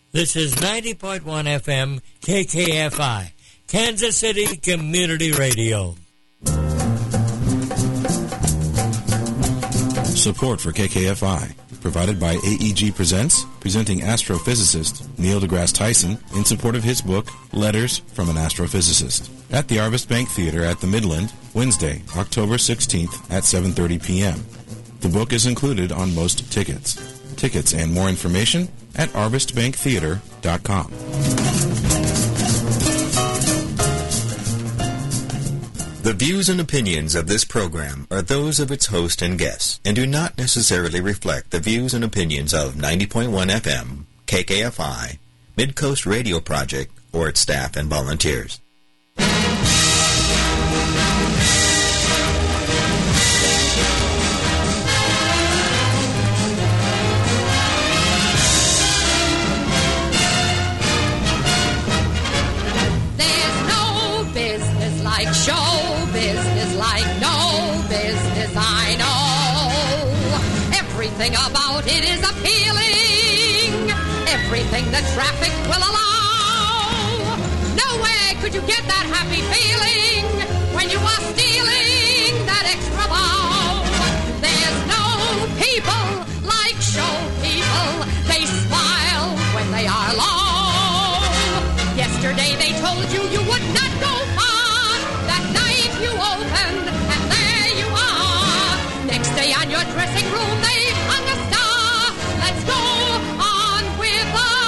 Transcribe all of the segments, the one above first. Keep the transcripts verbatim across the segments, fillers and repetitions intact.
This is ninety point one F M K K F I, Kansas City Community Radio. Support for K K F I, provided by A E G Presents, presenting astrophysicist Neil deGrasse Tyson in support of his book, Letters from an Astrophysicist, at the Arvest Bank Theater at the Midland, Wednesday, October sixteenth at seven thirty p.m. The book is included on most tickets. Tickets and more information at arvest bank theater dot com. The views and opinions of this program are those of its host and guests and do not necessarily reflect the views and opinions of ninety point one F M, K K F I, Midcoast Radio Project, or its staff and volunteers. Like show business, like no business I know. Everything about it is appealing. Everything the traffic will allow. Nowhere could you get that happy feeling when you are stealing that extra bow. There's no people like show people. They smile when they are low. Yesterday they told you you would not go far. That night you opened, and there you are. Next day on your dressing room, they hung a star. Let's go on with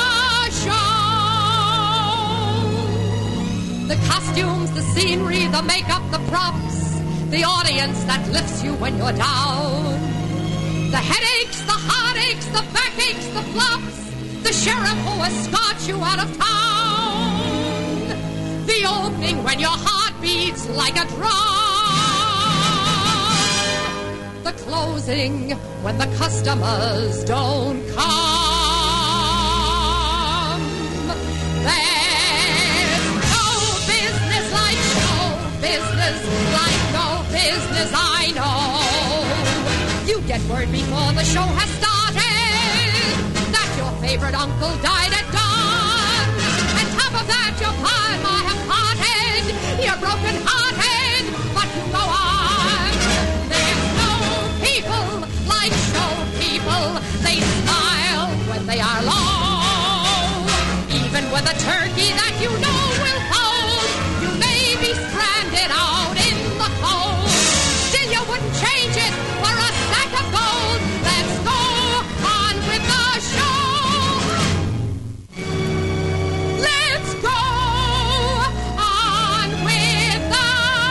the show. The costumes, the scenery, the makeup, the props, the audience that lifts you when you're down. The headaches, the heartaches, the backaches, the flops, the sheriff who escorts you out of town. The opening when your heart beats like a drum. The closing when the customers don't come. There's no business like show business, like no business I know. You get word before the show has started that your favorite uncle died at dawn. On top of that, your partner have parted. You're broken hearted, but you go on. There's no people like show people. They smile when they are low. Even with a turkey that you know will fold, you may be stranded out in the cold. Still you wouldn't change it for a sack of gold. Let's go on with the show. Let's go on with the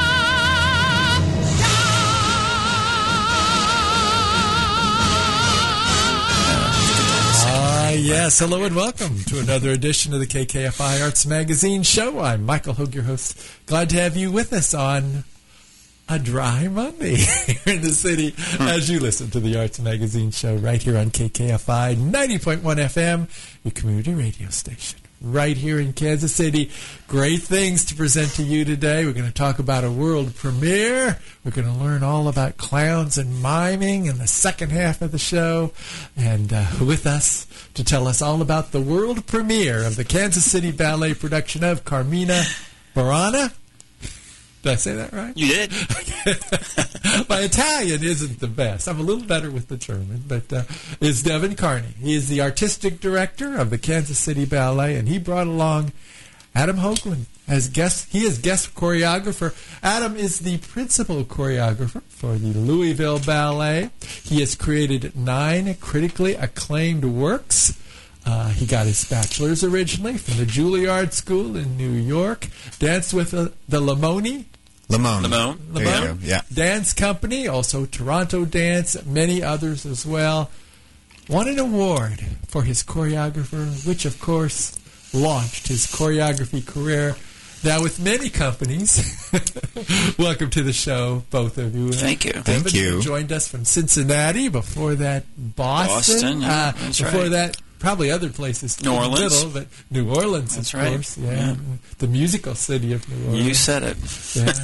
Ah, yes. Hello and welcome to another edition of the K K F I Arts Magazine Show. I'm Michael Hogue, your host. Glad to have you with us on a dry Monday here in the city as you listen to the Arts Magazine Show right here on K K F I ninety point one F M, your community radio station, right here in Kansas City. Great things to present to you today. We're going to talk about a world premiere. We're going to learn all about clowns and miming in the second half of the show. And uh, with us to tell us all about the world premiere of the Kansas City Ballet production of Carmina Burana. Did I say that right? You did. My Italian isn't the best. I'm a little better with the German, but uh, it's Devin Carney. He is the artistic director of the Kansas City Ballet, and he brought along Adam Hoagland as guest. He is guest choreographer. Adam is the principal choreographer for the Louisville Ballet. He has created nine critically acclaimed works. Uh, he got his bachelor's originally from the Juilliard School in New York. Danced with uh, the Lamoni. Lamone. Lamone. Lamone. Yeah. Dance Company, also Toronto Dance, many others as well. Won an award for his choreographer, which, of course, launched his choreography career. Now with many companies. Welcome to the show, both of you. Thank you. Devin, Thank you. joined us from Cincinnati. Before that, Boston. Boston, yeah, uh, that's before right. that, probably other places. New Orleans. Little, but New Orleans, That's of right. course. Yeah. Yeah. The musical city of New Orleans. You said it. Yeah.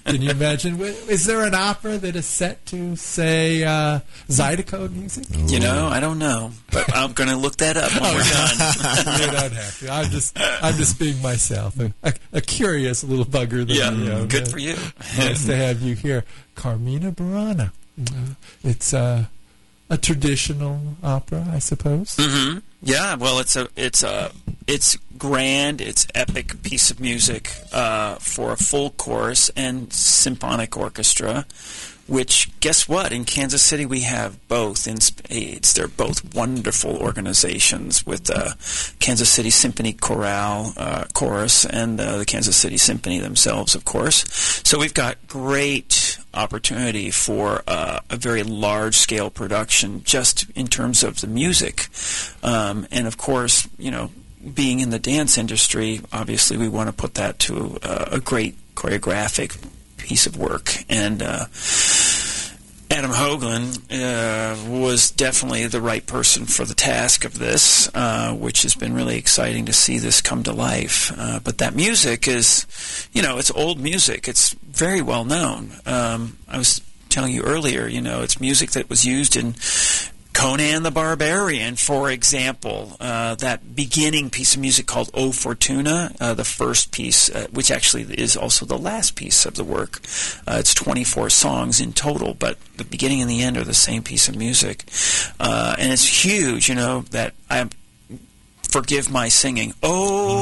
Can you imagine? Is there an opera that is set to, say, uh, Zydeco music? You know, I don't know, but I'm going to look that up when we're done. You don't have to. I'm just, I'm just being myself, a, a, a curious little bugger. That Yeah, I am. good for you. Nice to have you here, Carmina Burana. Uh, it's uh, a traditional opera, I suppose. Mm-hmm. Yeah, well, it's a it's a it's grand, it's epic piece of music uh, for a full chorus and symphonic orchestra. Which, guess what? In Kansas City, we have both in spades. They're both wonderful organizations with the Kansas City Symphony Chorale uh, Chorus and uh, the Kansas City Symphony themselves, of course. So we've got great opportunity for uh, a very large-scale production just in terms of the music. Um, and, of course, you know, being in the dance industry, obviously we want to put that to uh, a great choreographic piece of work. And uh, Adam Hoagland uh, was definitely the right person for the task of this, uh, which has been really exciting to see this come to life. Uh, but that music is, you know, it's old music. It's very well known. Um, I was telling you earlier, you know, it's music that was used in Conan the Barbarian, for example, uh, that beginning piece of music called O Fortuna, uh, the first piece, uh, which actually is also the last piece of the work. Uh, it's twenty-four songs in total, but the beginning and the end are the same piece of music. Uh, and it's huge, you know, that I forgive my singing. O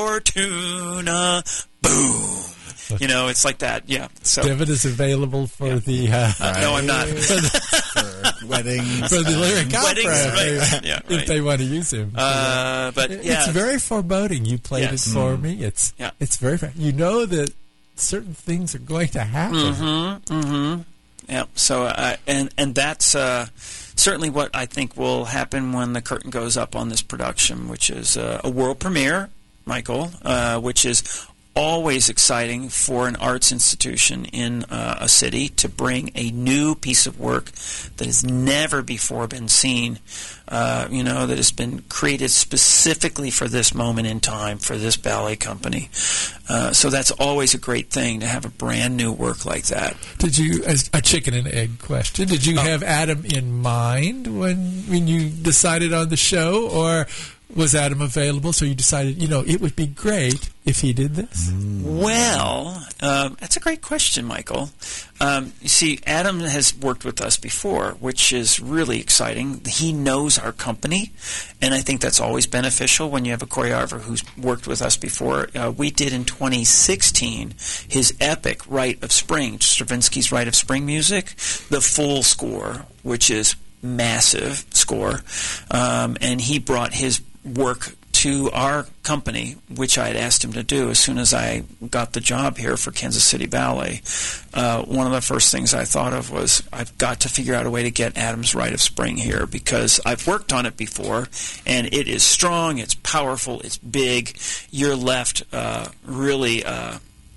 Fortuna, boom. You know, it's like that, yeah. So David is available for yeah. the... Uh, uh, no, I'm not. For weddings. For the lyric opera, Weddings, if, right. they, Yeah, if right. they want to use him. Uh, but, It- yeah. It's very foreboding. You played Yes. it for me. It's Yeah. it's very... You know that certain things are going to happen. Mm-hmm, mm-hmm. Yeah, so, uh, and, and that's uh, certainly what I think will happen when the curtain goes up on this production, which is uh, a world premiere, Michael, uh, which is always exciting for an arts institution in uh, a city to bring a new piece of work that has never before been seen, uh, you know, that has been created specifically for this moment in time, for this ballet company. Uh, so that's always a great thing to have a brand new work like that. Did you, as a chicken and egg question, did you Oh. have Adam in mind when when you decided on the show, or was Adam available so you decided, you know, it would be great if he did this? Well, um, that's a great question, Michael. Um, you see, Adam has worked with us before, which is really exciting. He knows our company, and I think that's always beneficial when you have a choreographer who's worked with us before. Uh, we did in twenty sixteen his epic Rite of Spring, Stravinsky's Rite of Spring music, the full score, which is massive score, um, and he brought his work to our company, which I had asked him to do as soon as I got the job here for Kansas City Ballet. Uh, one of the first things I thought of was I've got to figure out a way to get Adam's Rite of Spring here, because I've worked on it before, and it is strong, it's powerful, it's big. You're left uh, really uh,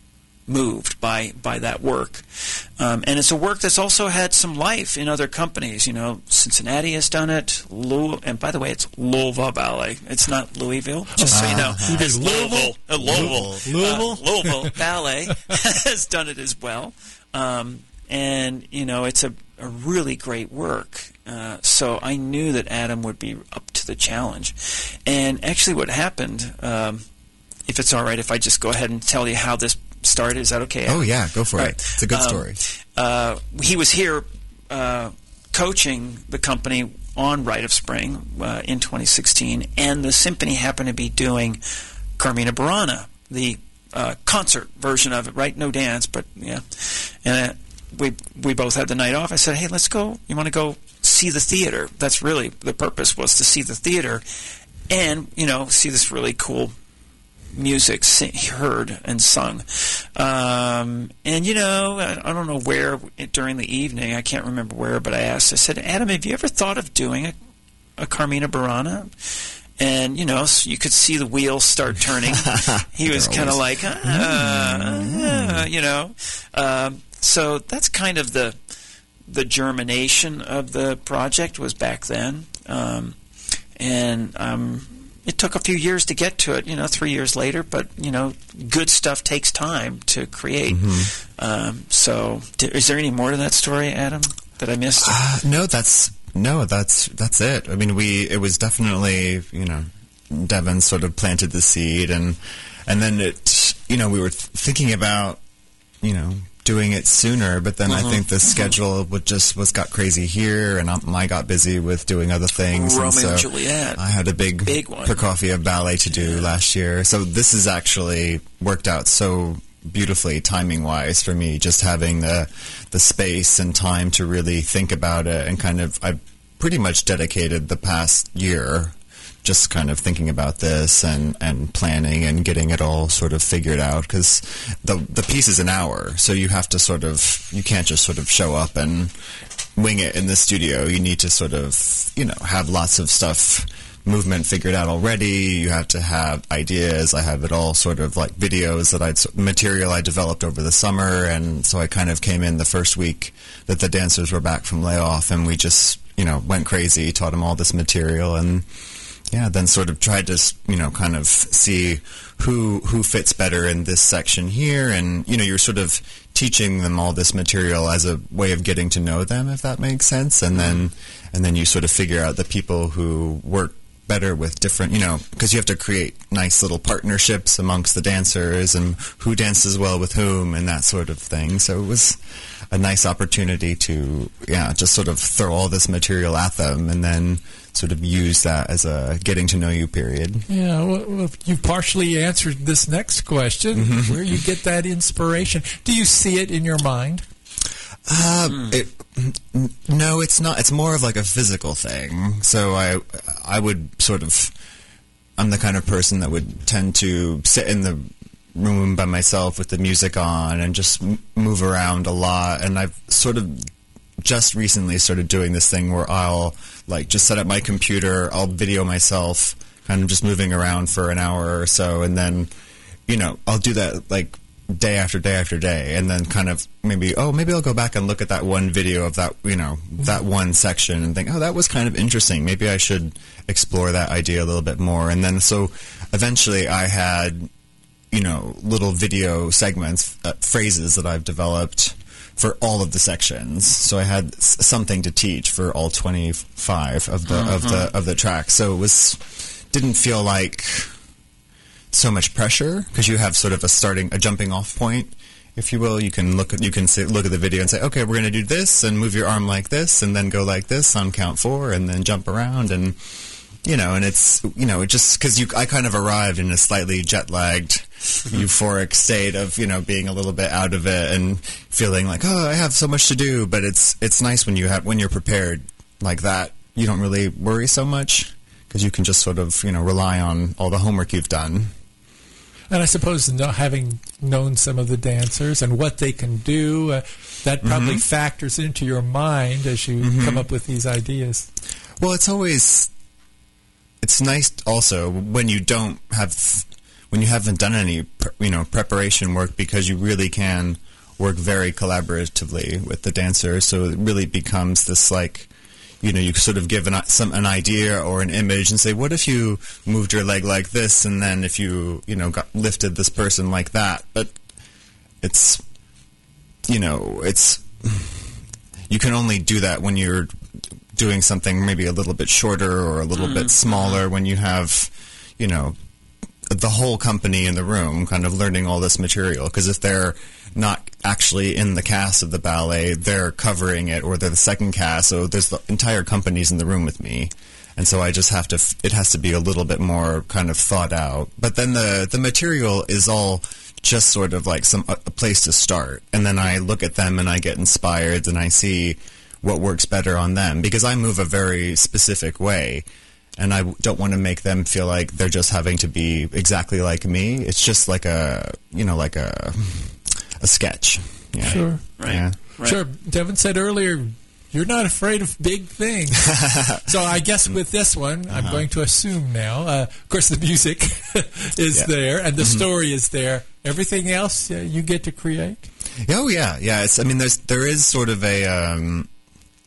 moved by by that work. Um, and it's a work that's also had some life in other companies. You know, Cincinnati has done it. Louis, and by the way, it's Louisville Ballet. It's not Louisville, just so you know. It's Louisville. Uh, Louisville. Louisville? Uh, Louisville Ballet has done it as well. Um, and, you know, it's a, a really great work. Uh, so I knew that Adam would be up to the challenge. And actually what happened, um, if it's all right if I just go ahead and tell you how this started. Is that okay? Oh, yeah, go for All it. right. It's a good Um, story. Uh, he was here uh, coaching the company on Rite of Spring uh, in twenty sixteen, and the symphony happened to be doing Carmina Burana, the uh, concert version of it, right? No dance, but yeah. And uh, we we both had the night off. I said, hey, let's go. You want to go see the theater? That's really the purpose, was to see the theater and, you know, see this really cool music sing, heard and sung. Um, and, you know, I, I don't know where during the evening, I can't remember where, but I asked, I said, Adam, have you ever thought of doing a, a Carmina Burana? And, you know, so you could see the wheels start turning. He was kind of like, uh, uh, you know. Um, so that's kind of the the germination of the project was back then. Um, and I'm it took a few years to get to it, you know, three years later, but, you know, good stuff takes time to create. Mm-hmm. Um, so d- is there any more to that story, Adam, that I missed? Uh, no, that's no, that's that's it. I mean, we it was definitely, you know, Devin sort of planted the seed, and and then it, you know, we were th- thinking about, you know, doing it sooner, but then Uh-huh. I think the schedule would just was got crazy here, and um, I got busy with doing other things. Romeo and so and Juliet. I had a big, Big one. Prokofiev ballet to do last year, so this has actually worked out so beautifully timing wise for me, just having the the space and time to really think about it, and kind of I pretty much dedicated the past year just kind of thinking about this and, and planning and getting it all sort of figured out, because the the piece is an hour, so you have to sort of, you can't just sort of show up and wing it in the studio. You need to sort of, you know, have lots of stuff, movement figured out already. You have to have ideas. I have it all sort of like videos that I'd, material I developed over the summer, and so I kind of came in the first week that the dancers were back from layoff, and we just, you know, went crazy, taught them all this material, and yeah, then sort of tried to, you know, kind of see who who fits better in this section here, and, you know, you're sort of teaching them all this material as a way of getting to know them, if that makes sense, and then and then you sort of figure out the people who work better with different, you know, because you have to create nice little partnerships amongst the dancers and who dances well with whom and that sort of thing. So it was a nice opportunity to, yeah, just sort of throw all this material at them and then sort of use that as a getting to know you period. Yeah, well, well, you partially answered this next question, where you get that inspiration. Do you see it in your mind? Uh, it, n- no, it's not. It's more of like a physical thing. So I, I would sort of, I'm the kind of person that would tend to sit in the room by myself with the music on and just m- move around a lot. And I've sort of just recently started doing this thing where I'll like just set up my computer, I'll video myself kind of just moving around for an hour or so, and then, you know, I'll do that like day after day after day, and then kind of maybe, oh, maybe I'll go back and look at that one video of that, you know, that one section and think, oh, that was kind of interesting. Maybe I should explore that idea a little bit more. And then so eventually I had, you know, little video segments, uh, phrases that I've developed for all of the sections. So I had s- something to teach for all twenty-five of the of the of the tracks. So it was didn't feel like so much pressure, because you have sort of a starting, a jumping off point, if you will. You can look at, you can say, look at the video and say, okay, we're going to do this, and move your arm like this, and then go like this on count four, and then jump around, and, you know, and it's, you know, it just, because you, I kind of arrived in a slightly jet-lagged, euphoric state of, you know, being a little bit out of it, and feeling like, oh, I have so much to do, but it's, it's nice when you have, when you're prepared like that, you don't really worry so much, because you can just sort of, you know, rely on all the homework you've done. And I suppose know, having known some of the dancers and what they can do, uh, that probably Mm-hmm. factors into your mind as you Mm-hmm. come up with these ideas. Well, it's always, it's nice also when you don't have, when you haven't done any, pre- you know, preparation work, because you really can work very collaboratively with the dancers. So it really becomes this, like, you know, you sort of give an, some, an idea or an image and say, what if you moved your leg like this, and then if you, you know, got lifted this person like that? But it's, you know, it's, you can only do that when you're doing something maybe a little bit shorter or a little bit smaller, when you have, you know, the whole company in the room kind of learning all this material. Because if they're not actually in the cast of the ballet, they're covering it, or they're the second cast, so there's the entire company's in the room with me. And so I just have to, f- it has to be a little bit more kind of thought out. But then the, the material is all just sort of like some a place to start. And then I look at them and I get inspired, and I see what works better on them, because I move a very specific way. And I don't want to make them feel like they're just having to be exactly like me. It's just like a, you know, like a a sketch. Yeah. Sure. Right. Yeah. Right. Sure. Devin said earlier, you're not afraid of big things. So I guess with this one, I'm going to assume now, uh, of course, the music is Yeah. there and the story is there. Everything else uh, you get to create? Oh yeah, yeah. It's, I mean, there's there is sort of a um,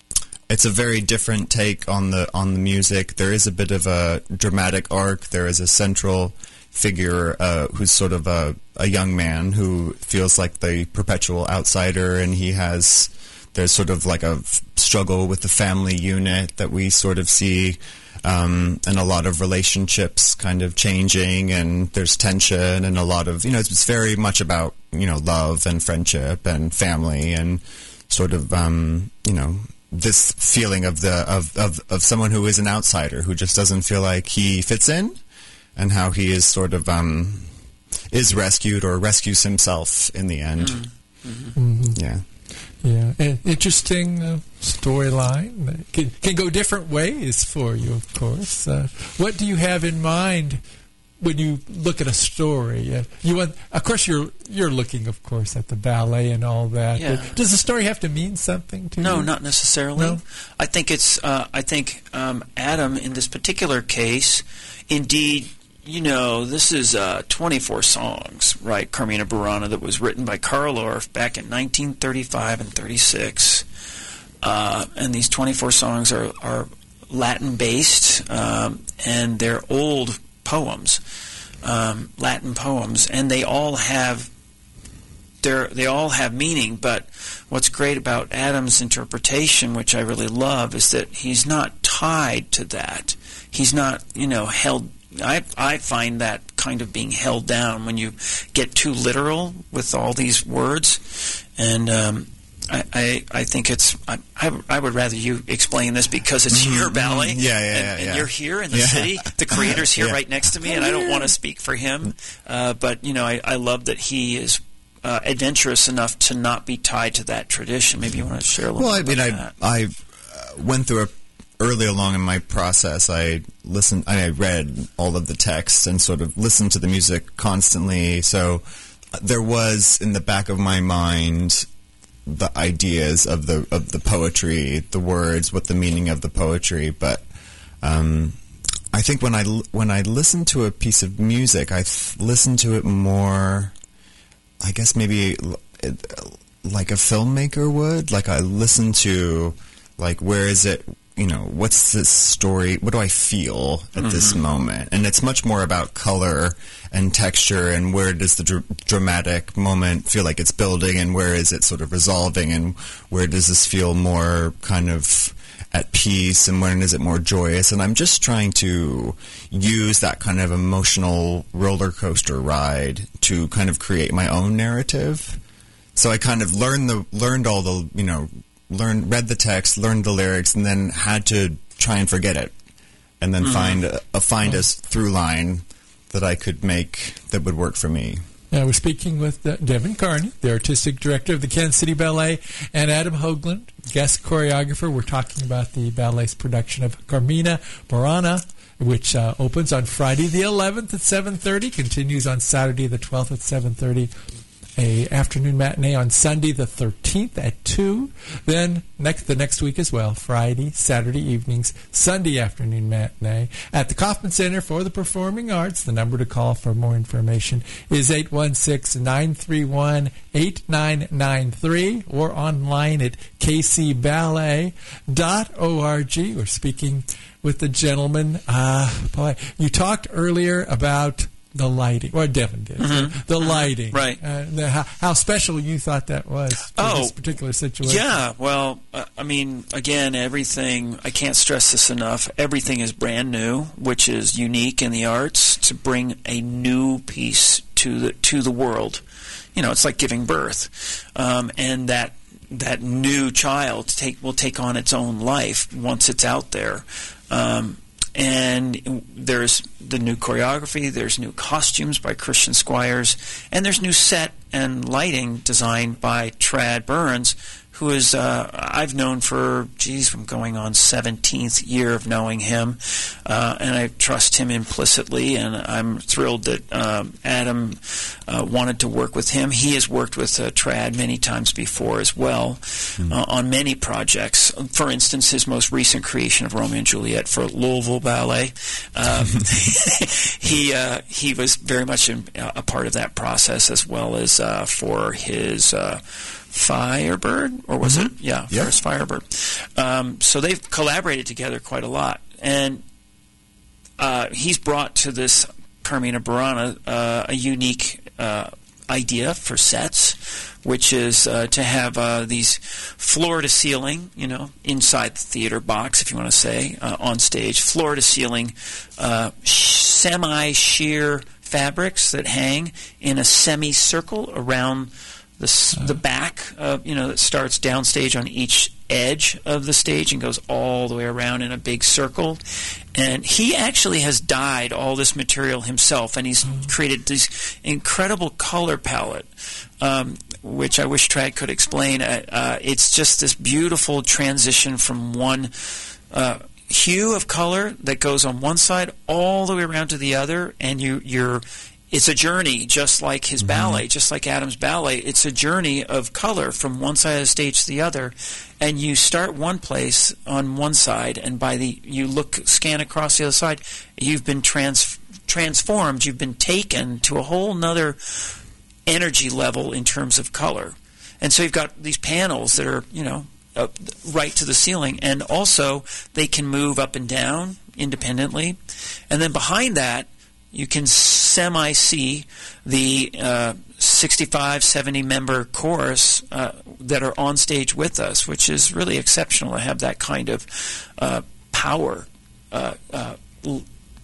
it's a very different take on the on the music. There is a bit of a dramatic arc. There is a central figure uh, who's sort of a, a young man who feels like the perpetual outsider, and he has there's sort of like a f- struggle with the family unit that we sort of see, um, and a lot of relationships kind of changing, and there's tension, and a lot of, you know, it's, it's very much about, you know, love and friendship and family, and sort of, um, you know, this feeling of the of, of, of someone who is an outsider, who just doesn't feel like he fits in, and how he is sort of um, is rescued or rescues himself in the end. Mm-hmm. Mm-hmm. Yeah. Yeah, an interesting uh, storyline. That can, can go different ways for you, of course. Uh, what do you have in mind when you look at a story? Uh, you want, of course, you're you're looking, of course, at the ballet and all that. Yeah. But does the story have to mean something to No, you? No, not necessarily. No? I think it's. Uh, I think um, Adam, in this particular case, indeed. You know, this is uh, twenty-four songs, right, Carmina Burana, that was written by Carl Orff back in nineteen thirty-five and thirty-six. Uh, and these twenty-four songs are, are Latin-based, um, and they're old poems, um, Latin poems, and they all have they're, they all have meaning. But what's great about Adam's interpretation, which I really love, is that he's not tied to that. He's not, you know, held. I I find that kind of being held down when you get too literal with all these words, and um, I, I I think it's I, I I would rather you explain this because it's Mm-hmm. your ballet, Yeah, yeah, and, yeah, and yeah. you're here in the Yeah. city. The creator's here Yeah. right next to me, and I don't want to speak for him, uh, but you know I, I love that he is uh, adventurous enough to not be tied to that tradition. Maybe you want to share a little. Well, I bit mean, about I that. I uh, went through a early along in my process. I listened, I read all of the text and sort of listened to the music constantly. So uh, there was in the back of my mind the ideas of the of the poetry, the words, what the meaning of the poetry. But um, I think when I when I listen to a piece of music, I th- listen to it more. I guess maybe like a filmmaker would. Like I listen to, like, where is it? You know, what's this story? What do I feel at mm-hmm. this moment? And it's much more about color and texture, and where does the dr- dramatic moment feel like it's building, and where is it sort of resolving, and where does this feel more kind of at peace, and when is it more joyous? And I'm just trying to use that kind of emotional roller coaster ride to kind of create my own narrative. So I kind of learned the learned all the, you know, learned, read the text, learned the lyrics, and then had to try and forget it, and then mm-hmm. find a, a find a through line that I could make that would work for me. Now we're speaking with uh, Devin Carney, the artistic director of the Kansas City Ballet, and Adam Hoagland, guest choreographer. We're talking about the ballet's production of Carmina Burana, which uh, opens on Friday the eleventh at seven thirty, continues on Saturday the twelfth at seven thirty. A afternoon matinee on Sunday the thirteenth at two. Then next the next week as well, Friday, Saturday evenings, Sunday afternoon matinee at the Kauffman Center for the Performing Arts. The number to call for more information is eight one six, nine three one, eight nine nine three or online at k c ballet dot org. We're speaking with the gentleman. Uh, boy, you talked earlier about the lighting, or Devin did. Mm-hmm. The lighting, right? Uh, the, how, how special you thought that was for oh, this particular situation. Yeah, well, uh, I mean, again, everything. I can't stress this enough. Everything is brand new, which is unique in the arts. To bring a new piece to the to the world, you know, it's like giving birth, um, and that that new child take will take on its own life once it's out there. Um, And there's the new choreography, there's new costumes by Christian Squires, and there's new set and lighting designed by Trad Burns, who is, uh, I've known for, geez, I'm going on seventeenth year of knowing him, uh, and I trust him implicitly, and I'm thrilled that um, Adam uh, wanted to work with him. He has worked with uh, Trad many times before as well, mm-hmm. uh, on many projects. For instance, his most recent creation of Romeo and Juliet for Louisville Ballet. Um, he uh, he was very much in, uh, a part of that process, as well as uh, for his... Uh, Firebird, or was Mm-hmm. it? Yeah, Yeah. Ferris Firebird. Um, so they've collaborated together quite a lot, and uh, he's brought to this Carmina Burana uh, a unique uh, idea for sets, which is uh, to have uh, these floor-to-ceiling, you know, inside the theater box, if you want to say, uh, on stage, floor-to-ceiling, uh, sh- semi-sheer fabrics that hang in a semicircle around the s the back, of, you know, that starts downstage on each edge of the stage and goes all the way around in a big circle. And he actually has dyed all this material himself, and he's created this incredible color palette, um, which I wish Trad could explain. Uh, uh, it's just this beautiful transition from one uh, hue of color that goes on one side all the way around to the other, and you, you're it's a journey, just like his mm-hmm. ballet, just like Adam's ballet. It's a journey of color from one side of the stage to the other, and you start one place on one side, and by the you look scan across the other side, you've been trans transformed. You've been taken to a whole nother energy level in terms of color, and so you've got these panels that are you know up, right to the ceiling, and also they can move up and down independently, and then behind that, you can semi-see the uh, sixty-five, seventy member chorus uh, that are on stage with us, which is really exceptional to have that kind of uh, power uh, uh, l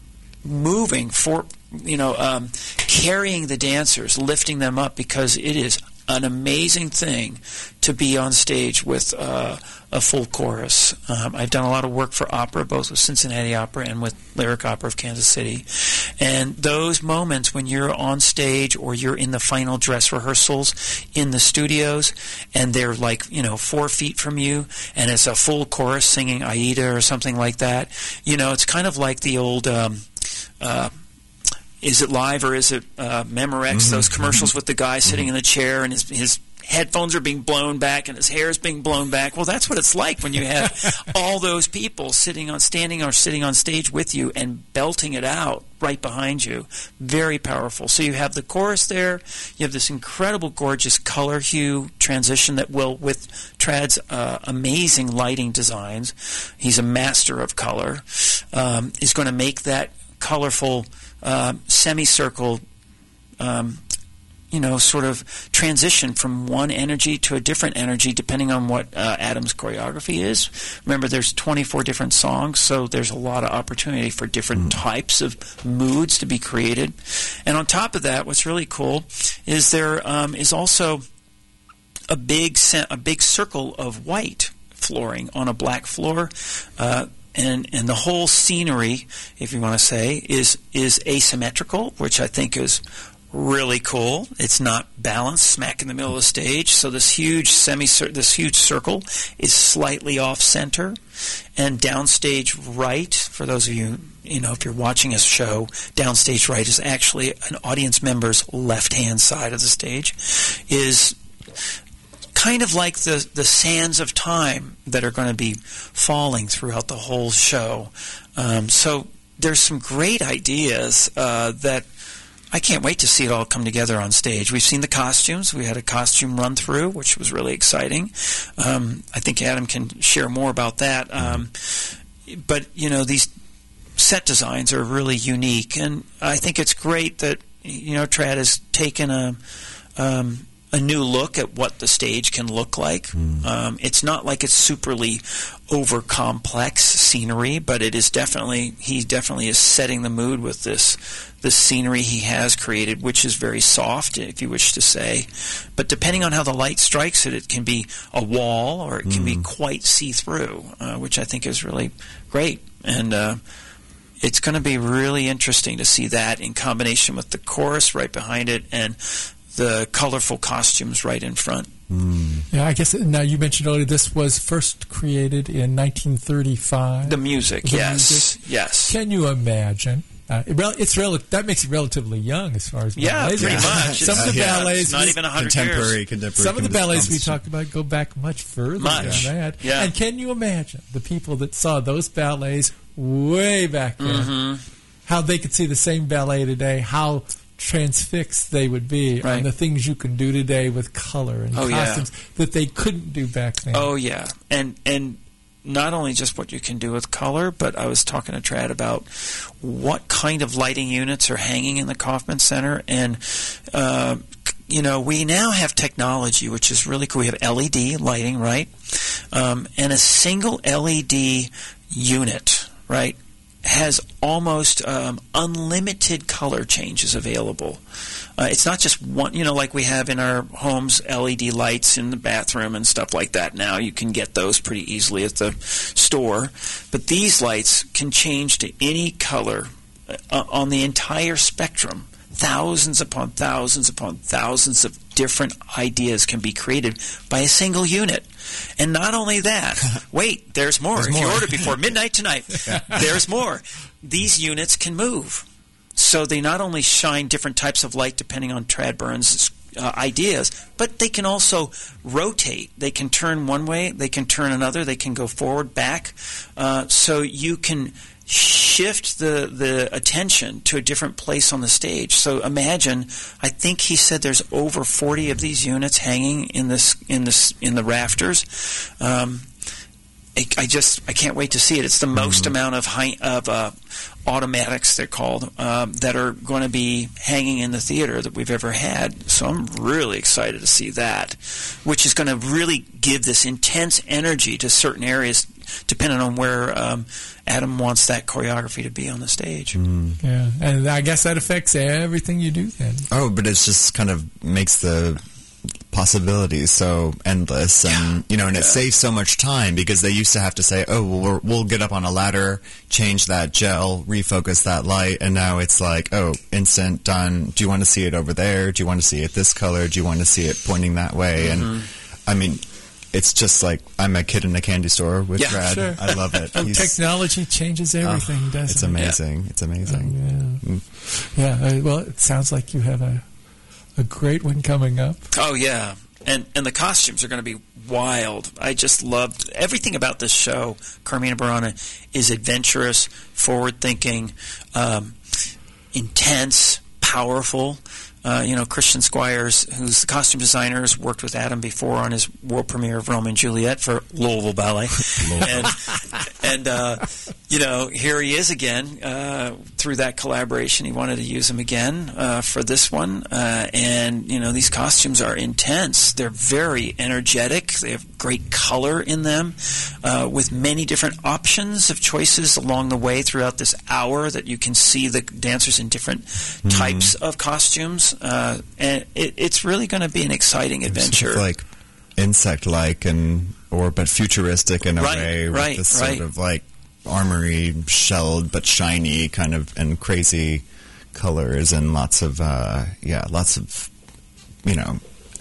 moving for, you know, um, carrying the dancers, lifting them up, because it is an amazing thing to be on stage with uh, a full chorus. Um, I've done a lot of work for opera, both with Cincinnati Opera and with Lyric Opera of Kansas City. And those moments when you're on stage or you're in the final dress rehearsals in the studios, and they're like, you know, four feet from you, and it's a full chorus singing Aida or something like that, you know, it's kind of like the old... Um, uh, Is it live or is it uh, Memorex? Mm-hmm. Those commercials with the guy sitting mm-hmm. in the chair and his his headphones are being blown back and his hair is being blown back. Well, that's what it's like when you have all those people sitting on, standing or sitting on stage with you and belting it out right behind you. Very powerful. So you have the chorus there. You have this incredible, gorgeous color hue transition that will, with Trad's uh, amazing lighting designs, he's a master of color, um, is going to make that colorful Uh, semicircle, um, you know, sort of transition from one energy to a different energy, depending on what uh, Adam's choreography is. Remember, there's twenty-four different songs, so there's a lot of opportunity for different mm. types of moods to be created. And on top of that, what's really cool is there um, is also a big a big circle of white flooring on a black floor. Uh, And, and the whole scenery, if you want to say, is is asymmetrical, which I think is really cool. It's not balanced smack in the middle of the stage, so this huge semi this huge circle is slightly off center, and downstage right, for those of you you know if you're watching a show, downstage right is actually an audience member's left hand side of the stage, is kind of like the, the sands of time that are going to be falling throughout the whole show. Um, so there's some great ideas uh, that I can't wait to see it all come together on stage. We've seen the costumes. We had a costume run through, which was really exciting. Um, I think Adam can share more about that. Um, but, you know, these set designs are really unique, and I think it's great that, you know, Trad has taken a... Um, a new look at what the stage can look like. Mm. Um, it's not like it's superly over complex scenery, but it is definitely, he definitely is setting the mood with this this scenery he has created, which is very soft, if you wish to say. But depending on how the light strikes it, it can be a wall or it can mm. be quite see-through, uh, which I think is really great. And uh, it's going to be really interesting to see that in combination with the chorus right behind it and the colorful costumes right in front. Mm. Yeah, I guess, now you mentioned earlier this was first created in nineteen thirty-five. The music, the yes. Music. Yes. Can you imagine? Uh, it, it's rel that makes it relatively young as far as yeah, ballets. pretty Yeah. much. Some of the yeah, ballets, it's not even a hundred contemporary, years. Contemporary, some of the ballets we talked about go back much further much. than that. Yeah. And can you imagine the people that saw those ballets way back then? Mm-hmm. How they could see the same ballet today? How transfixed they would be Right. on the things you can do today with color and Oh, yeah. costumes that they couldn't do back then. Oh yeah, and and not only just what you can do with color, but I was talking to Trad about what kind of lighting units are hanging in the Kauffman Center, and uh, you know, we now have technology which is really cool. We have L E D lighting, right, um, and a single L E D unit, right, has almost um, unlimited color changes available. Uh, it's not just one, you know, like we have in our homes, L E D lights in the bathroom and stuff like that now. You can get those pretty easily at the store. But these lights can change to any color uh, on the entire spectrum. Thousands upon thousands upon thousands of different ideas can be created by a single unit. And not only that, wait, there's more. There's if more. you order before midnight tonight, there's more. These units can move. So they not only shine different types of light depending on Trad Burns' uh, ideas, but they can also rotate. They can turn one way, they can turn another, they can go forward, back. Uh, so you can shift the, the attention to a different place on the stage. So imagine, I think he said there's over forty of these units hanging in this in this in the rafters. Um, I, I just I can't wait to see it. It's the most Mm-hmm. amount of high, of uh, automatics, they're called, um, that are going to be hanging in the theater that we've ever had. So I'm really excited to see that, which is going to really give this intense energy to certain areas, depending on where um, Adam wants that choreography to be on the stage. Mm. Yeah, and I guess that affects everything you do then. Oh, but it's just kind of makes the possibilities so endless, and you know, and it saves so much time, because they used to have to say, oh, well, we're, we'll get up on a ladder, change that gel, refocus that light, and now it's like, oh, instant, done. Do you want to see it over there? Do you want to see it this color? Do you want to see it pointing that way? Mm-hmm. And I mean, it's just like I'm a kid in a candy store with Yeah, Brad. sure. I love it. Oh, He's- technology changes everything, oh, doesn't it's it? amazing. It's amazing. Yeah. Yeah. uh, Well, it sounds like you have a a great one coming up. Oh yeah, and and the costumes are going to be wild. I just loved everything about this show. Carmina Burana is adventurous, forward-thinking, um, intense, powerful. Uh, you know, Christian Squires, who's the costume designer, has worked with Adam before on his world premiere of Romeo and Juliet for Louisville Ballet. and, and uh, you know, here he is again uh, through that collaboration. He wanted to use him again uh, for this one. Uh, and, you know, these costumes are intense. They're very energetic. They have great color in them uh, with many different options of choices along the way throughout this hour that you can see the dancers in different mm-hmm. types of costumes. Uh, and it, it's really going to be an exciting adventure. Sort of like insect-like, and or but futuristic in a right, way, with right, this right. sort of like armory, shelled but shiny, kind of, and crazy colors, and lots of uh, yeah, lots of you know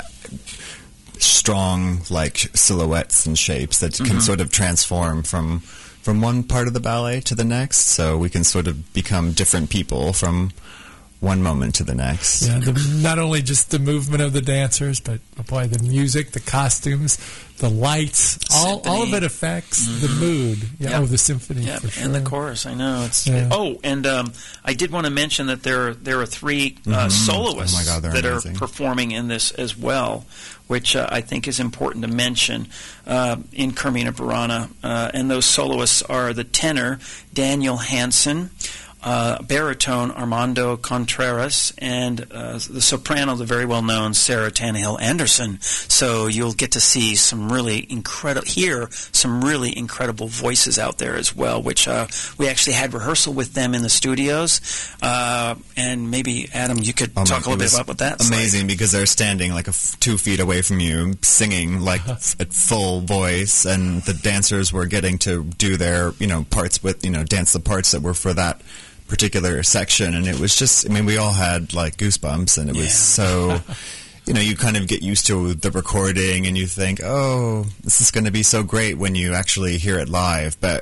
strong like silhouettes and shapes that Mm-hmm. can sort of transform from from one part of the ballet to the next. So we can sort of become different people from one moment to the next. Yeah, the, not only just the movement of the dancers, but boy, the music, the costumes, the lights, all, all of it affects mm-hmm. the mood. Yeah, yep. Oh, the symphony, yep. for sure. And the chorus, I know. It's Yeah. Oh, and um, I did want to mention that there, there are three uh, Mm-hmm. soloists Oh my God, they're that amazing. are performing in this as well, which uh, I think is important to mention uh, in Carmina Burana. Uh, and those soloists are the tenor, Daniel Hansen, Uh, baritone Armando Contreras, and uh, the soprano, the very well-known Sarah Tannehill Anderson. So you'll get to see some really incredible, hear some really incredible voices out there as well, which uh, we actually had rehearsal with them in the studios. Uh, and maybe, Adam, you could Oh my- talk a little it bit was about what that's amazing, like. because they're standing like a f- two feet away from you, singing like f- at full voice, and the dancers were getting to do their you know parts with you know dance the parts that were for that particular section, and it was just, I mean, we all had like goosebumps, and it was Yeah. so, you know, you kind of get used to the recording, and you think, oh, this is going to be so great when you actually hear it live, but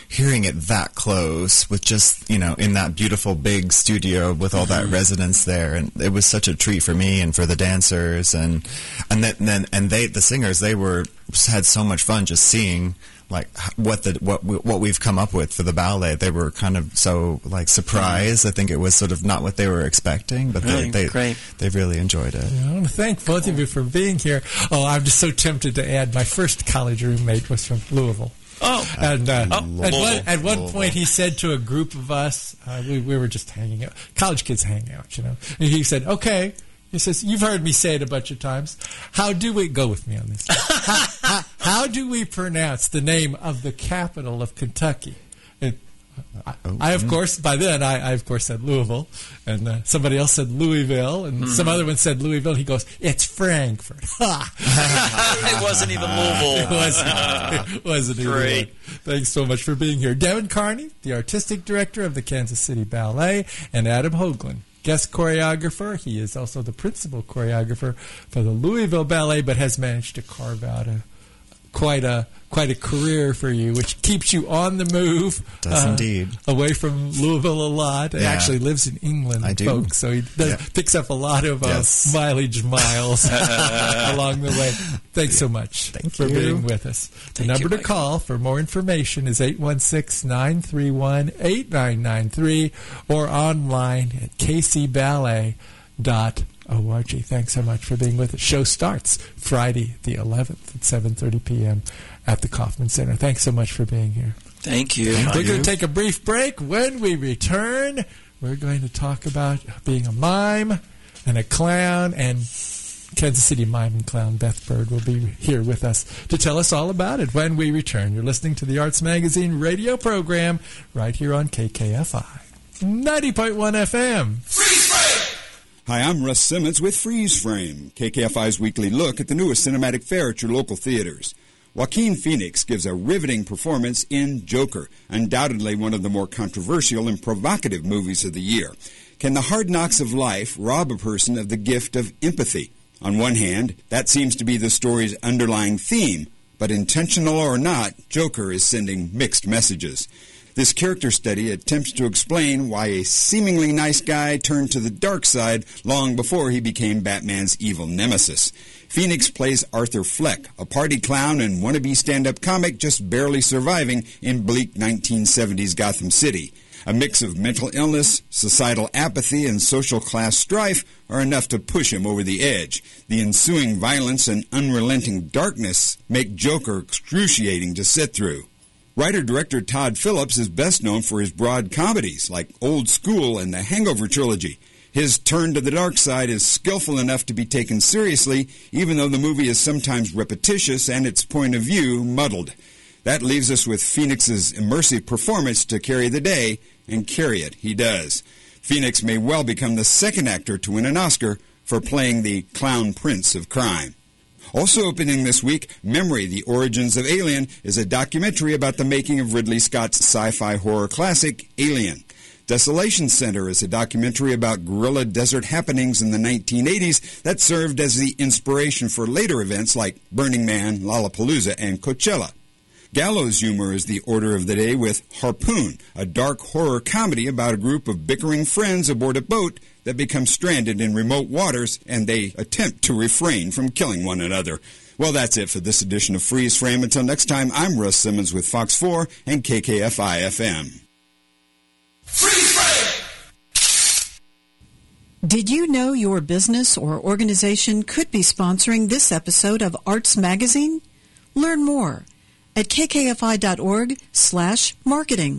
hearing it that close with just, you know, in that beautiful big studio with all that resonance there. And it was such a treat for me and for the dancers. And, and then, and then, and they, the singers, they were, had so much fun just seeing like what the what we, what we've come up with for the ballet. They were kind of so like surprised. I think it was sort of not what they were expecting, but really? they they, Great. they really enjoyed it. I want to thank both of you for being here. Oh, I'm just so tempted to add my first college roommate was from Louisville. Oh, and uh, oh. at one, at one point he said to a group of us, uh, we, we were just hanging out, college kids hang out, you know. And he said, "Okay." He says, "You've heard me say it a bunch of times. How do we go with me on this? how, how, how do we pronounce the name of the capital of Kentucky?" And I, I of course, by then, I, I of course said Louisville, and uh, somebody else said Louisville, and mm-hmm. some other one said Louisville. He goes, "It's Frankfurt." It wasn't even Louisville. It wasn't. It wasn't even. Great. Thanks so much for being here, Devin Carney, the artistic director of the Kansas City Ballet, and Adam Hoagland, guest choreographer. He is also the principal choreographer for the Louisville Ballet, but has managed to carve out a quite a quite a career for you, which keeps you on the move. Does uh, indeed. Away from Louisville a lot. He Yeah. actually lives in England, I do. folks, so he does, Yeah. picks up a lot of uh, Yes. mileage miles along the way. Thanks so much Thank for you. being with us. The Thank number you, to Michael. call for more information is eight one six, nine three one, eight nine nine three or online at k c ballet dot org. Thanks so much for being with us. Show starts Friday the eleventh at seven thirty p.m. at the Kauffman Center. Thanks so much for being here. Thank you. We're going to take a brief break. When we return, we're going to talk about being a mime and a clown, and Kansas City mime and clown Beth Bird will be here with us to tell us all about it when we return. You're listening to the Arts Magazine radio program right here on K K F I ninety point one F M. Hi, I'm Russ Simmons with Freeze Frame, K K F I's weekly look at the newest cinematic fare at your local theaters. Joaquin Phoenix gives a riveting performance in Joker, undoubtedly one of the more controversial and provocative movies of the year. Can the hard knocks of life rob a person of the gift of empathy? On one hand, that seems to be the story's underlying theme, but intentional or not, Joker is sending mixed messages. This character study attempts to explain why a seemingly nice guy turned to the dark side long before he became Batman's evil nemesis. Phoenix plays Arthur Fleck, a party clown and wannabe stand-up comic just barely surviving in bleak nineteen seventies Gotham City. A mix of mental illness, societal apathy, and social class strife are enough to push him over the edge. The ensuing violence and unrelenting darkness make Joker excruciating to sit through. Writer-director Todd Phillips is best known for his broad comedies like Old School and the Hangover trilogy. His turn to the dark side is skillful enough to be taken seriously, even though the movie is sometimes repetitious and its point of view muddled. That leaves us with Phoenix's immersive performance to carry the day, and carry it he does. Phoenix may well become the second actor to win an Oscar for playing the clown prince of crime. Also opening this week, Memory, The Origins of Alien, is a documentary about the making of Ridley Scott's sci-fi horror classic, Alien. Desolation Center is a documentary about guerrilla desert happenings in the nineteen eighties that served as the inspiration for later events like Burning Man, Lollapalooza, and Coachella. Gallows Humor is the order of the day with Harpoon, a dark horror comedy about a group of bickering friends aboard a boat that become stranded in remote waters, and they attempt to refrain from killing one another. Well, that's it for this edition of Freeze Frame. Until next time, I'm Russ Simmons with Fox four and K K F I F M. Freeze Frame! Did you know your business or organization could be sponsoring this episode of Arts Magazine? Learn more at kkfi.org slash marketing.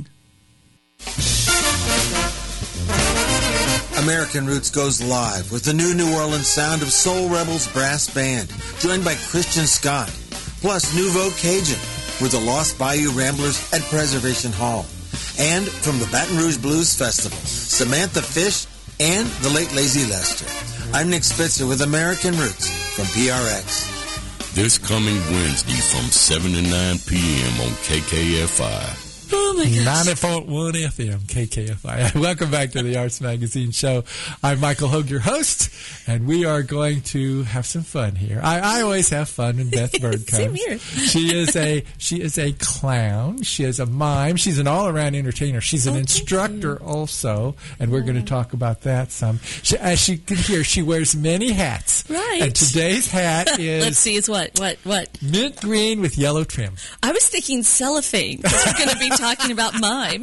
American Roots goes live with the new New Orleans sound of Soul Rebels Brass Band, joined by Christian Scott, plus Nouveau Cajun with the Lost Bayou Ramblers at Preservation Hall. And from the Baton Rouge Blues Festival, Samantha Fish and the late Lazy Lester. I'm Nick Spitzer with American Roots from P R X. This coming Wednesday from seven to nine p.m. on K K F I. Oh, my gosh. ninety point one F M, K K F I. Welcome back to the Arts Magazine Show. I'm Michael Hogue, your host, and we are going to have some fun here. I, I always have fun when Beth Bird comes. Same here. She is a she is a clown. She is a mime. She's an all-around entertainer. She's an Oh, instructor also, and we're going to talk about that some. She, as you can hear, she wears many hats. Right. And today's hat is Let's see, it's what? What? What? mint green with yellow trim. I was thinking cellophane, because we're going to be talking about mime.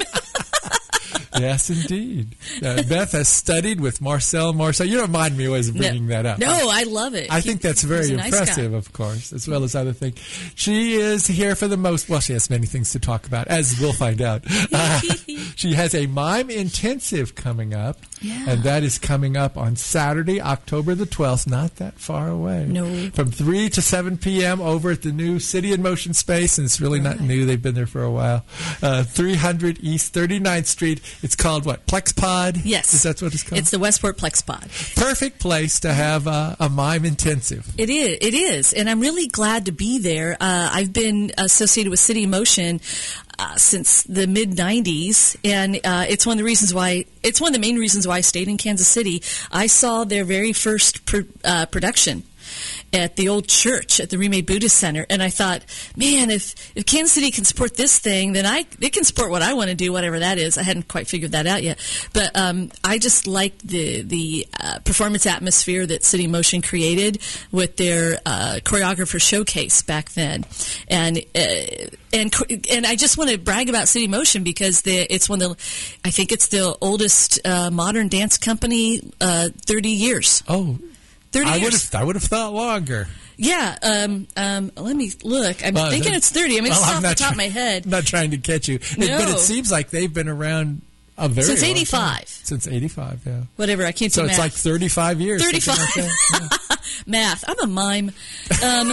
Yes, indeed. Uh, Beth has studied with Marcel Marceau. You don't mind me always bringing no, that up. No, I love it. I He- think that's very he's a nice impressive, guy. of course, as well as other things. She is here for the most, well, she has many things to talk about, as we'll find out. Uh, she has a mime intensive coming up, Yeah. and that is coming up on Saturday, October the twelfth, not that far away. No. From three to seven p.m. over at the new City in Motion space, and it's really not new. They've been there for a while. Uh, three hundred East thirty-ninth Street. It's called, what, PlexPod? Yes. Is that what it's called? It's the Westport PlexPod. Perfect place to have a, a mime intensive. It is. It is, and I'm really glad to be there. Uh, I've been associated with City in Motion uh, since the mid nineties, and uh, it's one of the reasons why. It's one of the main reasons why I stayed in Kansas City. I saw their very first pr- uh, production at the old church at the Remade Buddhist Center, and I thought, man, if, if Kansas City can support this thing, then I it can support what I want to do, whatever that is. I hadn't quite figured that out yet, but um, I just liked the the uh, performance atmosphere that City in Motion created with their uh, choreographer showcase back then, and uh, and and I just want to brag about City in Motion because the, it's one of the, I think it's the oldest uh, modern dance company, uh, thirty years. Oh. thirty I years. would have. I would have thought longer. Yeah, um, um, let me look. I'm Well, thinking that- it's thirty. I mean, it's well, off I'm the not top of try- my head. I'm not trying to catch you, It- No. but it seems like they've been around a very Since long time. eighty-five. Since eighty-five, yeah. Whatever, I can't So do it's math. like thirty-five years. something thirty-five. like that. Yeah. Math. I'm a mime. Um,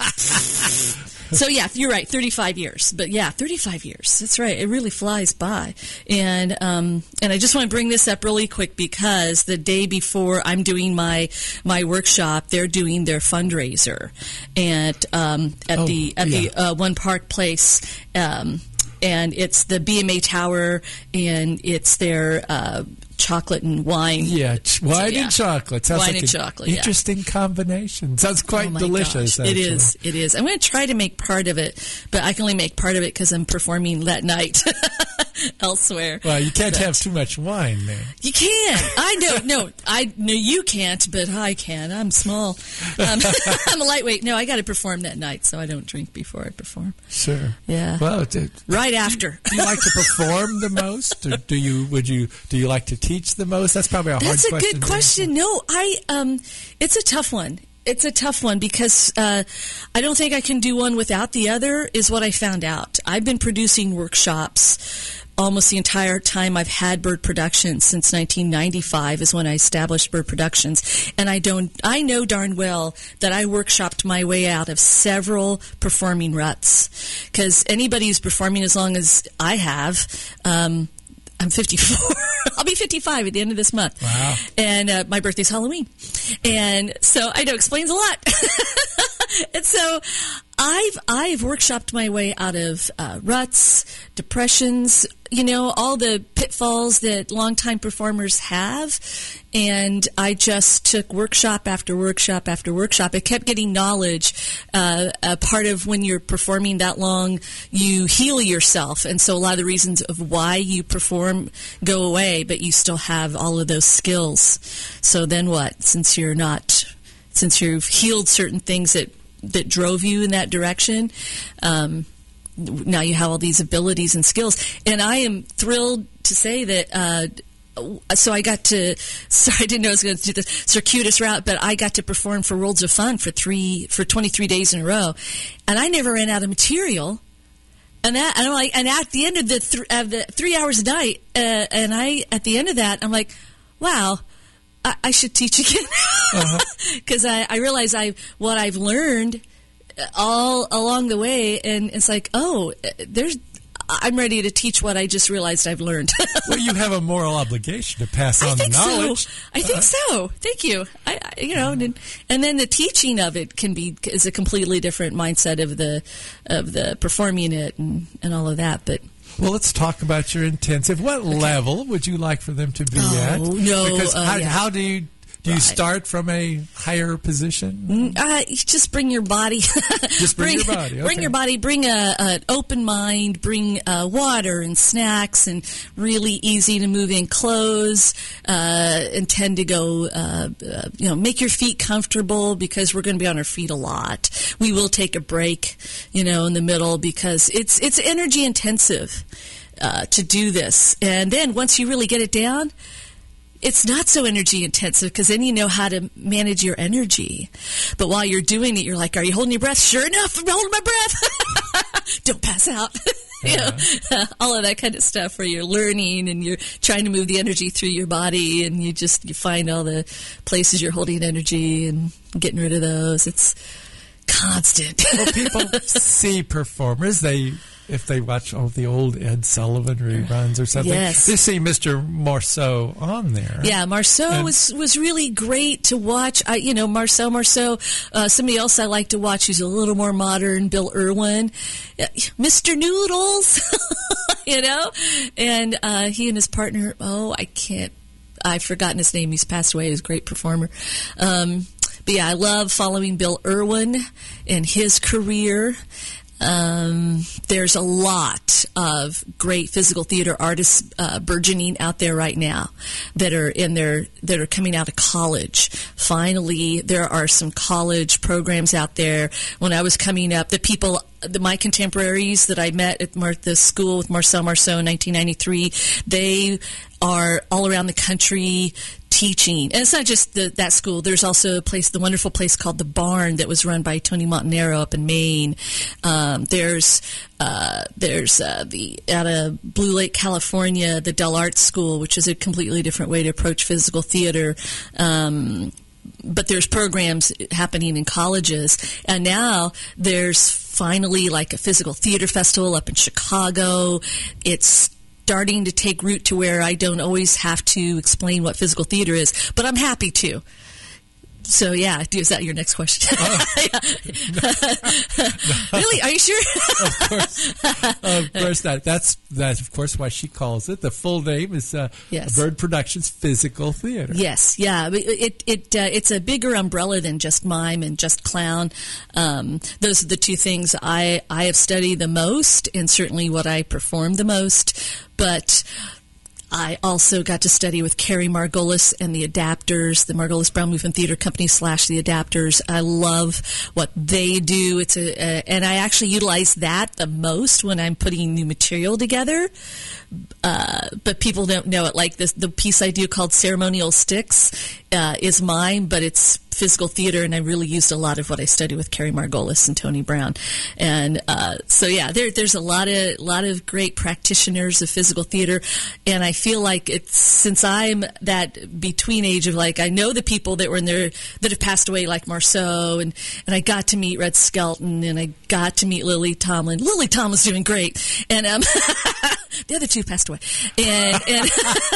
so, yeah, you're right, thirty-five years. But, yeah, thirty-five years. That's right. It really flies by. And um, and I just want to bring this up really quick because the day before I'm doing my my workshop, they're doing their fundraiser at, um, at Oh, the at yeah. the uh, One Park Place. Um, and it's the B M A Tower, and it's their uh, chocolate and wine. Yeah, ch- wine yeah. and chocolate. Sounds Wine like and an chocolate, yeah. Interesting combination. Sounds quite Oh my delicious. gosh. It actually. is. It is. I'm going to try to make part of it, but I can only make part of it because I'm performing that night elsewhere. Well, you can't But have too much wine there. You can. I know. No, I no. You can't, but I can. I'm small. Um, I'm a lightweight. No, I got to perform that night, so I don't drink before I perform. Sure. Yeah. Well, it, it- Right after. do you like to perform the most, or do you? Would you? Do you like to teach the most? That's probably a hard That's a question. good to question. No, I. Um, it's a tough one. It's a tough one because uh, I don't think I can do one without the other. Is what I found out. I've been producing workshops almost the entire time I've had Bird Productions. Since nineteen ninety-five is when I established Bird Productions, and I don't. I know darn well that I workshopped my way out of several performing ruts. Because anybody who's performing as long as I have. Um, I'm fifty-four. I'll be fifty-five at the end of this month. Wow. And uh, my birthday's Halloween. And so I know it explains a lot. And so I've I've workshopped my way out of uh, ruts, depressions, you know, all the pitfalls that longtime performers have. And I just took workshop after workshop after workshop. I kept getting knowledge. Uh, a part of when you're performing that long, you heal yourself. And so a lot of the reasons of why you perform go away, but you still have all of those skills. So then what? Since you're not, since you've healed certain things that, that drove you in that direction, um, now you have all these abilities and skills. And I am thrilled to say that, uh, so I got to, sorry, I didn't know I was going to do this circuitous route, but I got to perform for Worlds of Fun for three, for twenty-three days in a row. And I never ran out of material. And that, and I'm like, and at the end of the, th- of the three hours a night, uh, and I, at the end of that, I'm like, wow, I, I should teach again. Because uh-huh. I, I realize I, what I've learned all along the way, and it's like, oh, there's, I'm ready to teach what I just realized I've learned. Well, you have a moral obligation to pass I on the think knowledge. so. I think Uh, so. Thank you. I, I you know, and, and then the teaching of it can be is a completely different mindset of the of the performing it and, and all of that. But Well, let's talk about your intensive. What okay. level would you like for them to be oh, at? No, because uh, how, yeah. how do you do you right. start from a higher position? Uh, just bring your body. Just bring, bring your body. Okay. Bring your body. Bring a, an open mind. Bring uh, water and snacks and really easy to move in clothes. Uh, intend to go, uh, uh, you know, make your feet comfortable because we're going to be on our feet a lot. We will take a break, you know, in the middle because it's it's energy intensive uh, to do this. And then once you really get it down, it's not so energy intensive because then you know how to manage your energy. But while you're doing it, you're like, are you holding your breath? Sure enough, I'm holding my breath. Don't pass out. you know, uh, all of that kind of stuff where you're learning and you're trying to move the energy through your body and you just you find all the places you're holding energy and getting rid of those. It's constant. Well, people see performers. They... If they watch all the old Ed Sullivan reruns or something, yes. they see Mister Marceau on there. Yeah, Marceau and was was really great to watch. I, you know, Marceau, Marceau. Uh, somebody else I like to watch who's a little more modern, Bill Irwin, uh, Mister Noodles, you know, and uh, he and his partner. Oh, I can't. I've forgotten his name. He's passed away. He was a great performer. Um, but yeah, I love following Bill Irwin and his career. Um, there's a lot of great physical theater artists uh, burgeoning out there right now that are in their that are coming out of college. Finally, there are some college programs out there. When I was coming up, the people, the, my contemporaries that I met at Mar- the school with Marcel Marceau in nineteen ninety-three, they are all around the country teaching. And it's not just the, that school. There's also a place, the wonderful place called The Barn that was run by Tony Montanaro up in Maine. Um, there's uh, there's uh, the out of Blue Lake, California, the Del Arte School, which is a completely different way to approach physical theater. Um, but there's programs happening in colleges. And now there's finally like a physical theater festival up in Chicago. It's starting to take root to where I don't always have to explain what physical theater is, but I'm happy to. So, yeah, is that your next question? Oh. Really? Are you sure? Of course. Of course not. That's, that's, of course, why she calls it. The full name is uh, yes. Bird Productions Physical Theater. Yes, yeah. It, it, uh, it's a bigger umbrella than just mime and just clown. Um, those are the two things I, I have studied the most and certainly what I perform the most. But I also got to study with Carrie Margolis and the Adapters, the Margolis Brown Movement Theater Company slash the Adapters. I love what they do. It's a, a and I actually utilize that the most when I'm putting new material together. Uh, but people don't know it. Like this, the piece I do called Ceremonial Sticks uh, is mine, but it's physical theater, and I really used a lot of what I studied with Carrie Margolis and Tony Brown. And uh, so, yeah, there, there's a lot of lot of great practitioners of physical theater, and I feel like it's since I'm that between age of like I know the people that were in there that have passed away, like Marceau, and and I got to meet Red Skelton, and I got to meet Lily Tomlin. Lily Tomlin's doing great, and um, the other two passed away, and and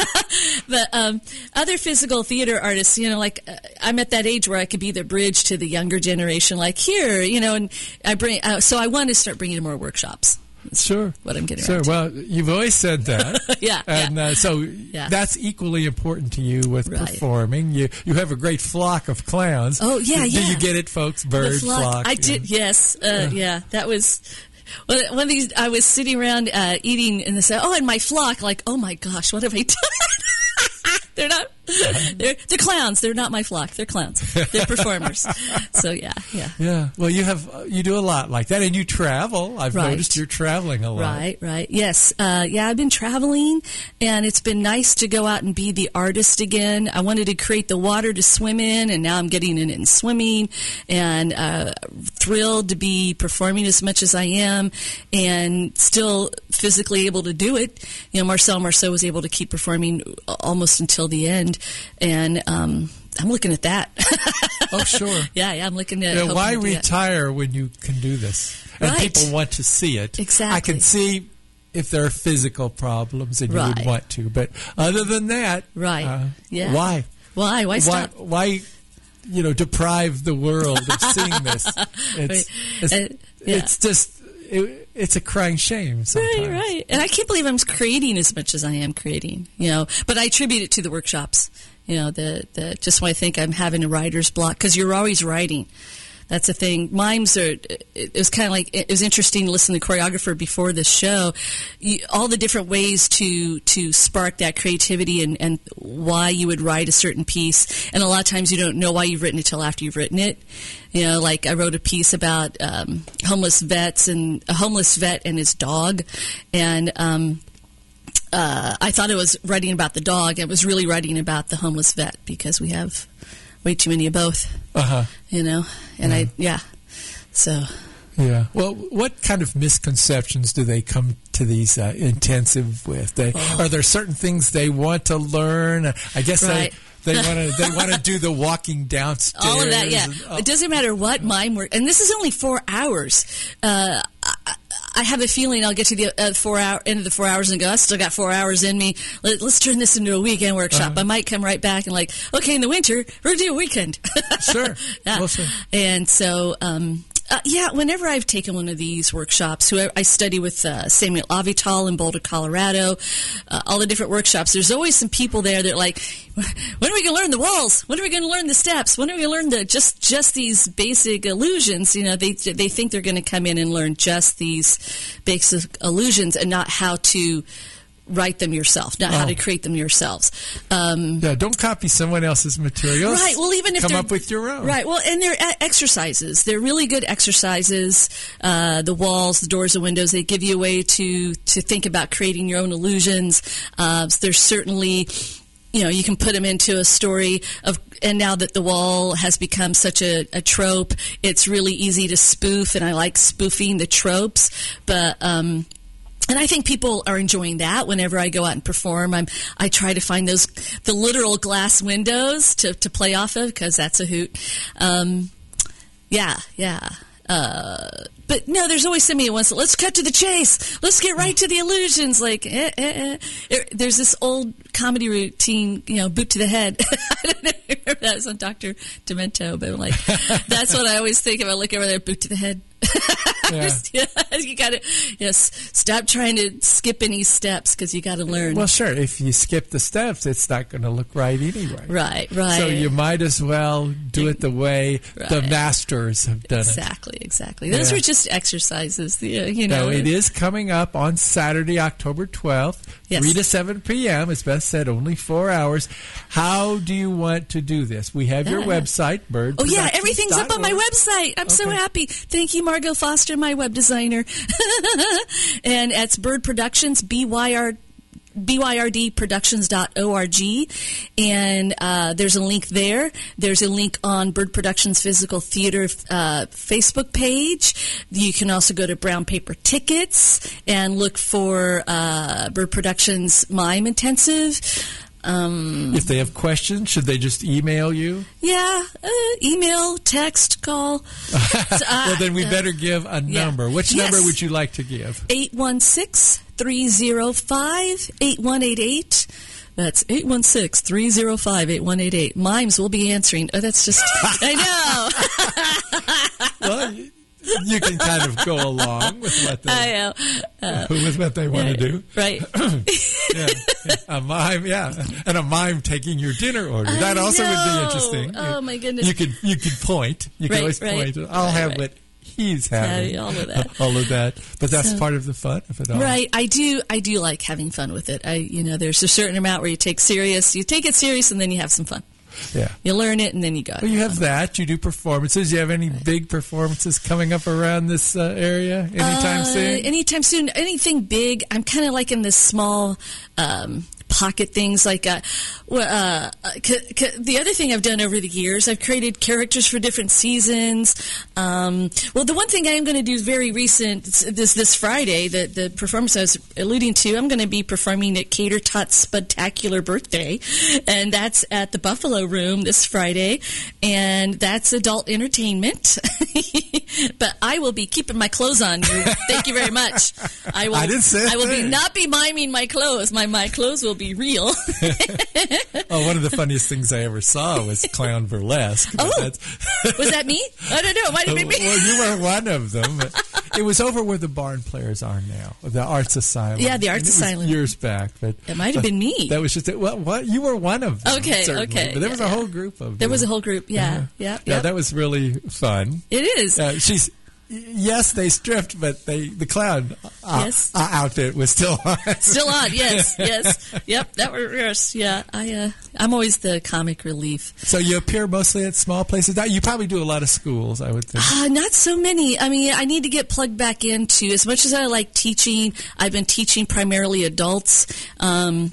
but um, other physical theater artists, you know, like uh, I'm at that age where I could be the bridge to the younger generation, like here, you know, and I bring. Uh, so I want to start bringing more workshops. That's sure, what I'm getting. Sure. Well, you've always said that. yeah, and yeah. Uh, so yeah. that's equally important to you with right. performing. You you have a great flock of clowns. Oh yeah, do, yeah. Do you get it, folks? Bird the flock. flock. I did. Yeah. Yes. Uh, yeah. yeah. That was. Well, one of these, I was sitting around uh, eating, and they said, "Oh, and my flock." Like, oh my gosh, what have I done? They're not. They're they're clowns. They're not my flock. They're clowns. They're performers. So yeah, yeah. Yeah. Well, you have uh, you do a lot like that, and you travel. I've right. noticed you're traveling a lot. Right. Right. Yes. Uh, yeah. I've been traveling, and it's been nice to go out and be the artist again. I wanted to create the water to swim in, and now I'm getting in it and swimming, and uh, thrilled to be performing as much as I am, and still physically able to do it. You know, Marcel Marceau was able to keep performing almost until the end. And um, I'm looking at that. Oh, sure. Yeah, yeah, I'm looking at you know, why to retire when you can do this? And right. people want to see it. Exactly. I can see if there are physical problems and you right. would want to. But other than that, right. uh, yeah. why? Why? Why stop? Why, why, you know, deprive the world of seeing this? It's, right. it's, uh, yeah. it's just... it, it's a crying shame sometimes. Right, right. And I can't believe I'm creating as much as I am creating, you know. But I attribute it to the workshops, you know, the, the just when I think I'm having a writer's block, because you're always writing. That's the thing. Mimes are, it was kind of like, it was interesting to listen to the choreographer before this show. You, all the different ways to, to spark that creativity and, and why you would write a certain piece. And a lot of times you don't know why you've written it till after you've written it. You know, like I wrote a piece about um, homeless vets and a homeless vet and his dog. And, um, uh, I thought it was writing about the dog. It was really writing about the homeless vet because we have way too many of both. Uh-huh. You know, and yeah. I, yeah, so. Yeah. Well, what kind of misconceptions do they come to these uh, intensive with? They, oh. Are there certain things they want to learn? I guess right. they, they want to they want to do the walking downstairs. All of that, yeah. And, oh. It doesn't matter what mime work, and this is only four hours. Uh, I, I have a feeling I'll get to the uh, four hour end of the four hours and go, I still got four hours in me. Let, let's turn this into a weekend workshop. Uh-huh. I might come right back and like, okay, in the winter we're gonna do a weekend. Sure. Yeah. Well, sure. And so. Um, Uh, yeah, whenever I've taken one of these workshops, who I, I study with uh, Samuel Avital in Boulder, Colorado, uh, all the different workshops, there's always some people there that are like, when are we going to learn the walls? When are we going to learn the steps? When are we going to learn the just just these basic illusions? You know, they they think they're going to come in and learn just these basic illusions and not how to write them yourself, not oh. how to create them yourselves. Um, yeah, don't copy someone else's materials. Right. Well, even if come they're, up with your own. Right. Well, and they're exercises. They're really good exercises. Uh, the walls, the doors, the windows. They give you a way to to think about creating your own illusions. Uh, so there's certainly. You know, you can put them into a story of, and now that the wall has become such a, a trope, it's really easy to spoof, and I like spoofing the tropes, but, um, and I think people are enjoying that. Whenever I go out and perform, I'm I try to find those the literal glass windows to, to play off of because that's a hoot. Um, yeah, yeah. Uh, but no, there's always somebody who wants to, let's cut to the chase. Let's get right to the illusions. Like, eh, eh, eh. There's this old comedy routine, you know, boot to the head. I don't know if you remember that. It was on Doctor Demento, but I'm like, that's what I always think of. I look over there, boot to the head. Yeah. Just, yeah, you got to yes. Stop trying to skip any steps because you got to learn. Well, sure. If you skip the steps, it's not going to look right anyway. Right, right. So you might as well do it the way right. the masters have done exactly, it. Exactly, exactly. Those yeah. were just exercises. You know, no, it is coming up on Saturday, October twelfth, yes. three to seven p.m. As Beth said, only four hours. How do you want to do this? We have your uh, website, Bird. Oh yeah, everything's up on my website. I'm okay. so happy. Thank you, Margot Foster, my web designer. And it's Bird Productions, B Y R B Y R D productions dot org, and uh, there's a link there. There's a link on Bird Productions Physical Theater uh, Facebook page. You can also go to Brown Paper Tickets and look for uh, Bird Productions Mime Intensive. Um, if they have questions, should they just email you? Yeah, uh, email, text, call. So, uh, well, then we uh, better give a number. Yeah. Which yes. number would you like to give? eight one six, three oh five, eight one eight eight. That's eight one six, three oh five, eight one eight eight. Mimes will be answering. Oh, that's just, I know. Well, you can kind of go along with what they, I know. Uh, with what they want yeah, to do. Right. yeah. A mime, yeah. And a mime taking your dinner order. That I also know. would be interesting. Oh, my goodness. You could you could point. You right, can always right. point. I'll right, have right. what he's having. Yeah, all of that. all of that. But that's so, part of the fun of it all. Right. I do I do like having fun with it. I you know, there's a certain amount where you take serious you take it serious and then you have some fun. Yeah. You learn it and then you go. Well, you have that. You do performances. You have any big performances coming up around this uh, area anytime uh, soon? Anytime soon. Anything big. I'm kind of like in this small um, pocket things. Like uh, uh, c- c- the other thing I've done over the years, I've created characters for different seasons. Um, well, the one thing I am going to do very recent, this this Friday, the, the performance I was alluding to, I'm going to be performing at Cater Tut's Spectacular Birthday, and that's at the Buffalo Room this Friday, and that's adult entertainment. But I will be keeping my clothes on. Thank you very much. I will. I didn't say I will thing. be not be miming my clothes. My my clothes will be real. Oh, one of the funniest things I ever saw was clown burlesque. Oh, was that me? I don't know. It might have been me. Well, you were one of them. it was over where the barn players are now, the Arts Asylum. Yeah, the Arts And it was Asylum. years back, but It might have been me. That was just it. Well, what you were one of them. Okay, certainly. okay, But there was yeah, a yeah. whole group of. There them. was a whole group. Yeah, Uh-huh. yeah, yeah. yeah. That was really fun. It is. Uh, she's. Yes, they stripped, but they the clown uh, Yes. uh, outfit was still on. Still on, yes, yes, yep. That was yes, yeah. I, uh, I'm always the comic relief. So you appear mostly at small places. Now, you probably do a lot of schools, I would think. Uh, not so many. I mean, I need to get plugged back into. As much as I like teaching, I've been teaching primarily adults. Um,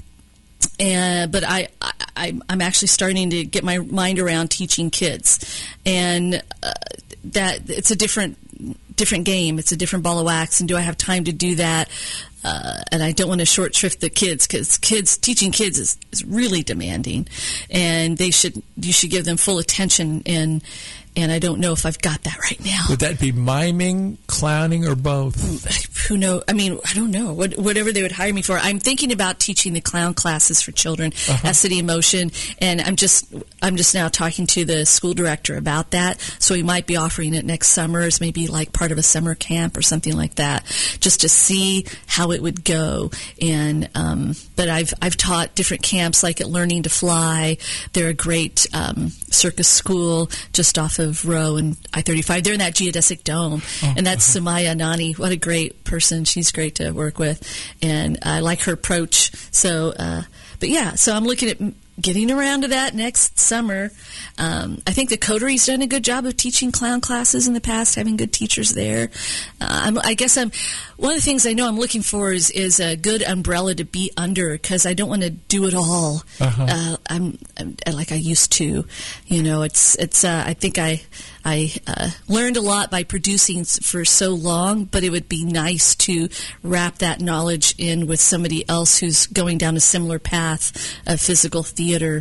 and but I, I I'm actually starting to get my mind around teaching kids, and uh, that it's a different different game. It's a different ball of wax. And do I have time to do that? Uh, and I don't want to short shrift the kids, because kids teaching kids is, is really demanding, and they should you should give them full attention. And and I don't know if I've got that right now. Would that be miming, clowning, or both? Who knows? I mean, I don't know. What, whatever they would hire me for. I'm thinking about teaching the clown classes for children Uh-huh. at City in Motion, and I'm just I'm just now talking to the school director about that. So we might be offering it next summer as maybe like part of a summer camp or something like that, just to see how it would go. And um, but I've I've taught different camps, like at Learning to Fly. They're a great um, circus school just off of Row and I thirty-five. They're in that geodesic dome, Oh, and that's Samaya Nani. What a great person. She's great to work with, and I like her approach. So, uh, but yeah, so I'm looking at getting around to that next summer. Um, I think the Coteries done a good job of teaching clown classes in the past, having good teachers there. Uh, I'm, I guess I'm one of the things I know I'm looking for is is a good umbrella to be under, because I don't want to do it all. Uh-huh. Uh, I'm, I'm like I used to. You know, it's it's. Uh, I think I I uh, learned a lot by producing s- for so long, but it would be nice to wrap that knowledge in with somebody else who's going down a similar path of physical theater.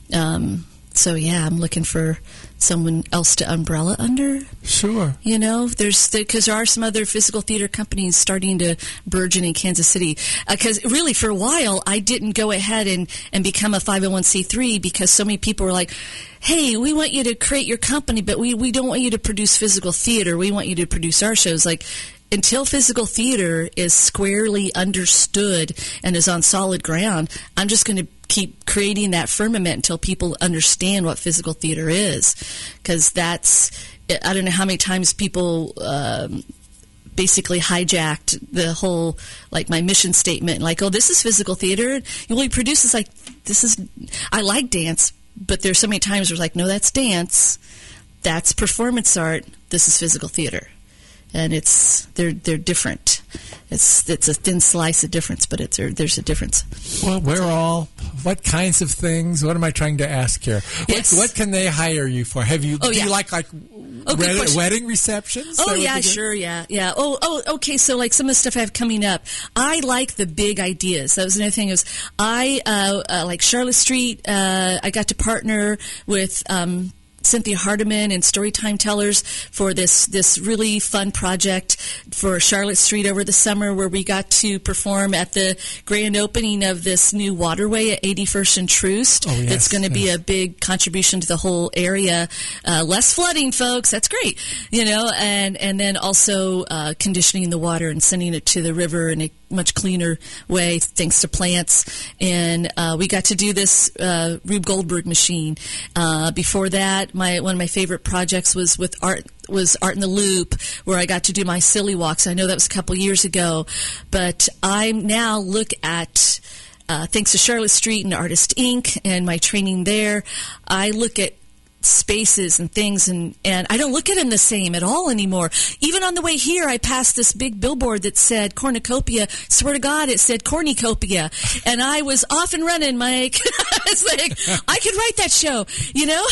Um, so yeah, I'm looking for someone else to umbrella under. Sure. You know, there's because there are some other physical theater companies starting to burgeon in Kansas City. Because really, for a while, I didn't go ahead and, and become a five oh one c three because so many people were like, hey, we want you to create your company, but we, we don't want you to produce physical theater. We want you to produce our shows. Like, until physical theater is squarely understood and is on solid ground, I'm just going to keep creating that firmament until people understand what physical theater is. Because that's, I don't know how many times people um, basically hijacked the whole, like my mission statement, like, oh, this is physical theater. You only produce this, like, this is, I like dance, but there's so many times where it's like, no, that's dance, that's performance art, this is physical theater. And it's they're they're different. It's it's a thin slice of difference, but it's there's a difference. Well, we're all. What kinds of things? What am I trying to ask here? Yes. What, what can they hire you for? Have you? Oh, do yeah. you like like Oh, good wed- question. wedding receptions? Oh That would yeah, be good? sure, yeah, yeah. Oh, oh, okay. So like some of the stuff I have coming up, I like the big ideas. That was another thing. Is I uh, uh, like Charlotte Street. Uh, I got to partner with. Um, Cynthia Hardiman and Storytime Tellers for this this really fun project for Charlotte Street over the summer, where we got to perform at the grand opening of this new waterway at eighty-first and Troost. Oh, yes, That's going to be yes. a big contribution to the whole area. Uh, less flooding, folks. That's great. You know, and and then also uh, conditioning the water and sending it to the river in a much cleaner way thanks to plants. And uh, we got to do this uh, Rube Goldberg machine. Uh, before that, my one of my favorite projects was with art was Art in the Loop, where I got to do my silly walks. I know that was a couple years ago, but I now look at uh, thanks to Charlotte Street and Artist Incorporated and my training there, I look at spaces and things, and, and I don't look at them the same at all anymore. Even on the way here, I passed this big billboard that said cornucopia. Swear to God, it said cornucopia. And I was off and running, Mike. It's like, I could write that show, you know?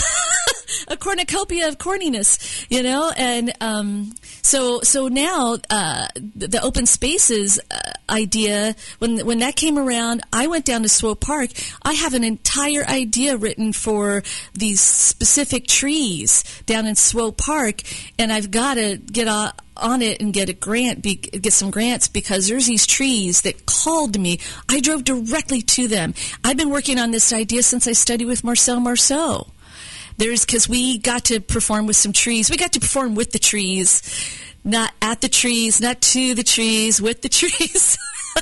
A cornucopia of corniness, you know? And um, so so now uh, the, the open spaces uh, idea, when when that came around, I went down to Swope Park. I have an entire idea written for these specific trees down in Swope Park, and I've got to get on, on it and get a grant, be, get some grants, because there's these trees that called me. I drove directly to them. I've been working on this idea since I studied with Marcel Marceau. There's because we got to perform with some trees. We got to perform with the trees not at the trees, not to the trees, with the trees.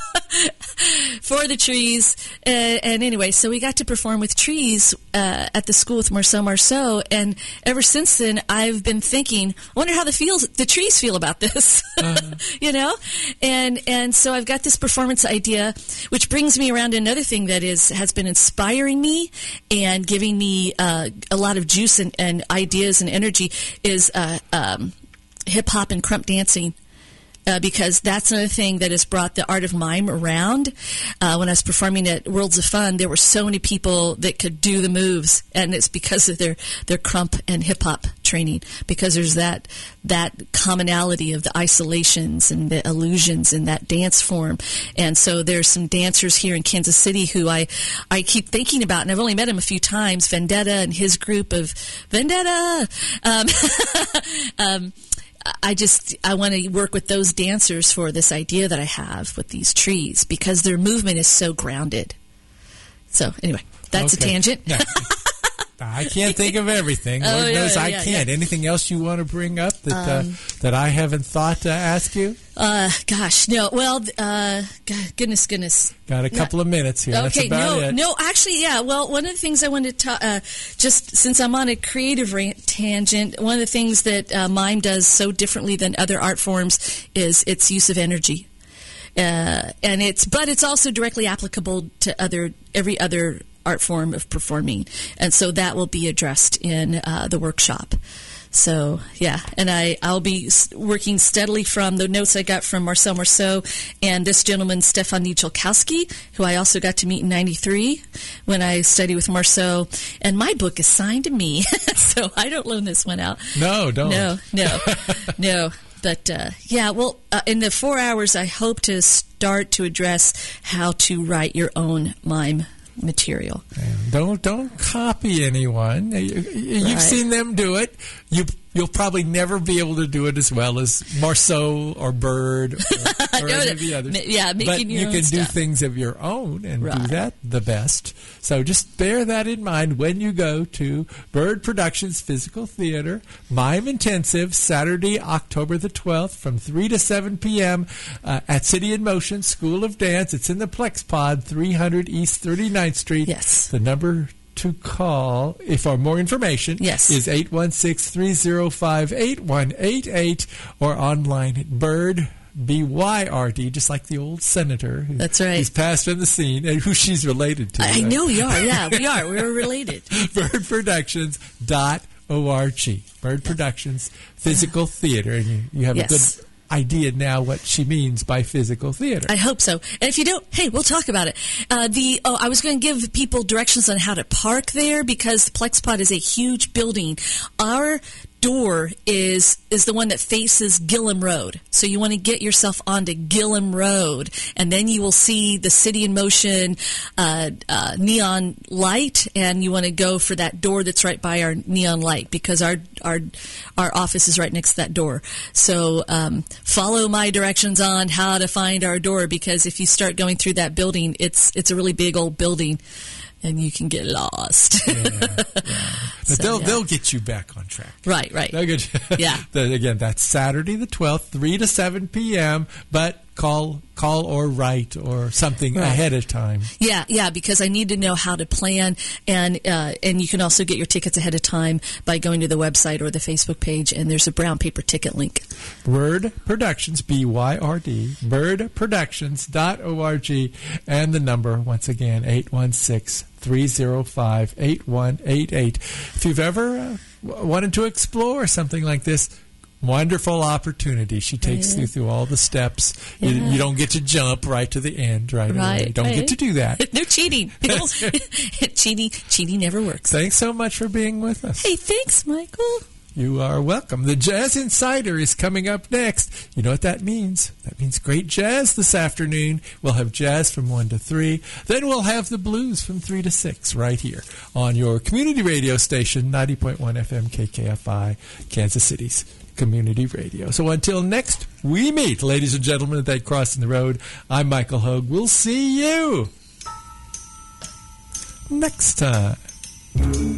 For the trees. Uh, and anyway, so we got to perform with trees uh, at the school with Marceau Marceau. And ever since then, I've been thinking, I wonder how the, feels, the trees feel about this. Uh-huh. You know? And and so I've got this performance idea, which brings me around to another thing that is has been inspiring me and giving me uh, a lot of juice and, and ideas and energy is uh, um, hip-hop and crump dancing. Uh, because that's another thing that has brought the art of mime around. Uh, when I was performing at Worlds of Fun, there were so many people that could do the moves, and it's because of their, their crump and hip-hop training, because there's that that commonality of the isolations and the illusions in that dance form. And so there's some dancers here in Kansas City who I, I keep thinking about, and I've only met him a few times, Vendetta and his group of Vendetta. Um, um I just, I want to work with those dancers for this idea that I have with these trees because their movement is so grounded. So anyway, that's okay. A tangent. No. I can't think of everything. Lord oh, yeah, knows I yeah, can't. Yeah. Anything else you want to bring up that um, uh, that I haven't thought to ask you? Uh, gosh, no. Well, uh, God, goodness, goodness. Got a couple no. of minutes here. Okay, That's about no, it. no. Actually, yeah. Well, one of the things I wanted to ta- uh, just since I'm on a creative rant- tangent, one of the things that uh, mime does so differently than other art forms is its use of energy. Uh, and it's, but it's also directly applicable to other every other art form of performing, and so that will be addressed in uh, the workshop. So yeah, and I I'll be working steadily from the notes I got from Marceau Marceau and this gentleman Stefan Nicholkowski, who I also got to meet in ninety-three when I studied with Marceau, and my book is signed to me, so I don't loan this one out. No, don't. No, no, no. But, uh, yeah, well, uh, in the four hours, I hope to start to address how to write your own mime material. Don't don't copy anyone. You, you've right. seen them do it. You you'll probably never be able to do it as well as Marceau or Bird or, or any of the others. Yeah, making but your you own can do stuff. things of your own and right. do that the best. So just bear that in mind when you go to Bird Productions Physical Theater, Mime Intensive, Saturday, October the twelfth from three to seven p.m. Uh, at City in Motion School of Dance. It's in the Plex Pod, three hundred East thirty-ninth Street. Yes. The number to call, if for more information, yes. is eight one six, three zero five, eight one eight eight or online at Bird, B Y R D, just like the old senator who, That's right. who's passed from the scene and who she's related to. I right? know we are. Yeah, we are. We're related. bird productions dot org. Bird Productions Physical Theater. And you, you have yes. a good idea now what she means by physical theater. I hope so. And if you don't, hey, we'll talk about it. Uh, the oh, I was going to give people directions on how to park there because the Plex Pod is a huge building. Our door is is the one that faces Gillum Road. So you want to get yourself onto Gillum Road, and then you will see the City in Motion uh, uh, neon light, and you want to go for that door that's right by our neon light because our our our office is right next to that door. So um, follow my directions on how to find our door because if you start going through that building, it's it's a really big old building. And you can get lost. yeah, yeah. But so, they'll yeah. they'll get you back on track. Right, right. They'll get you. Yeah. the, again, that's Saturday the twelfth, three to seven p.m. But call call or write or something right. ahead of time. Yeah, yeah, because I need to know how to plan, and uh, and you can also get your tickets ahead of time by going to the website or the Facebook page, and there's a brown paper ticket link. Bird Productions, B Y R D, bird productions dot org, and the number, once again, eight one six, three zero five, eight one eight eight. If you've ever uh, wanted to explore something like this, wonderful opportunity. She takes yeah. you through all the steps. Yeah. You, you don't get to jump right to the end right, right away. You don't right. get to do that. No cheating. cheating. Cheating never works. Thanks so much for being with us. Hey, thanks, Michael. You are welcome. The Jazz Insider is coming up next. You know what that means? That means great jazz this afternoon. We'll have jazz from one to three. Then we'll have the blues from three to six right here on your community radio station, ninety point one F M K K F I, Kansas City's community radio. So until next we meet, ladies and gentlemen, at that crossing the road, I'm Michael Hogue. We'll see you next time.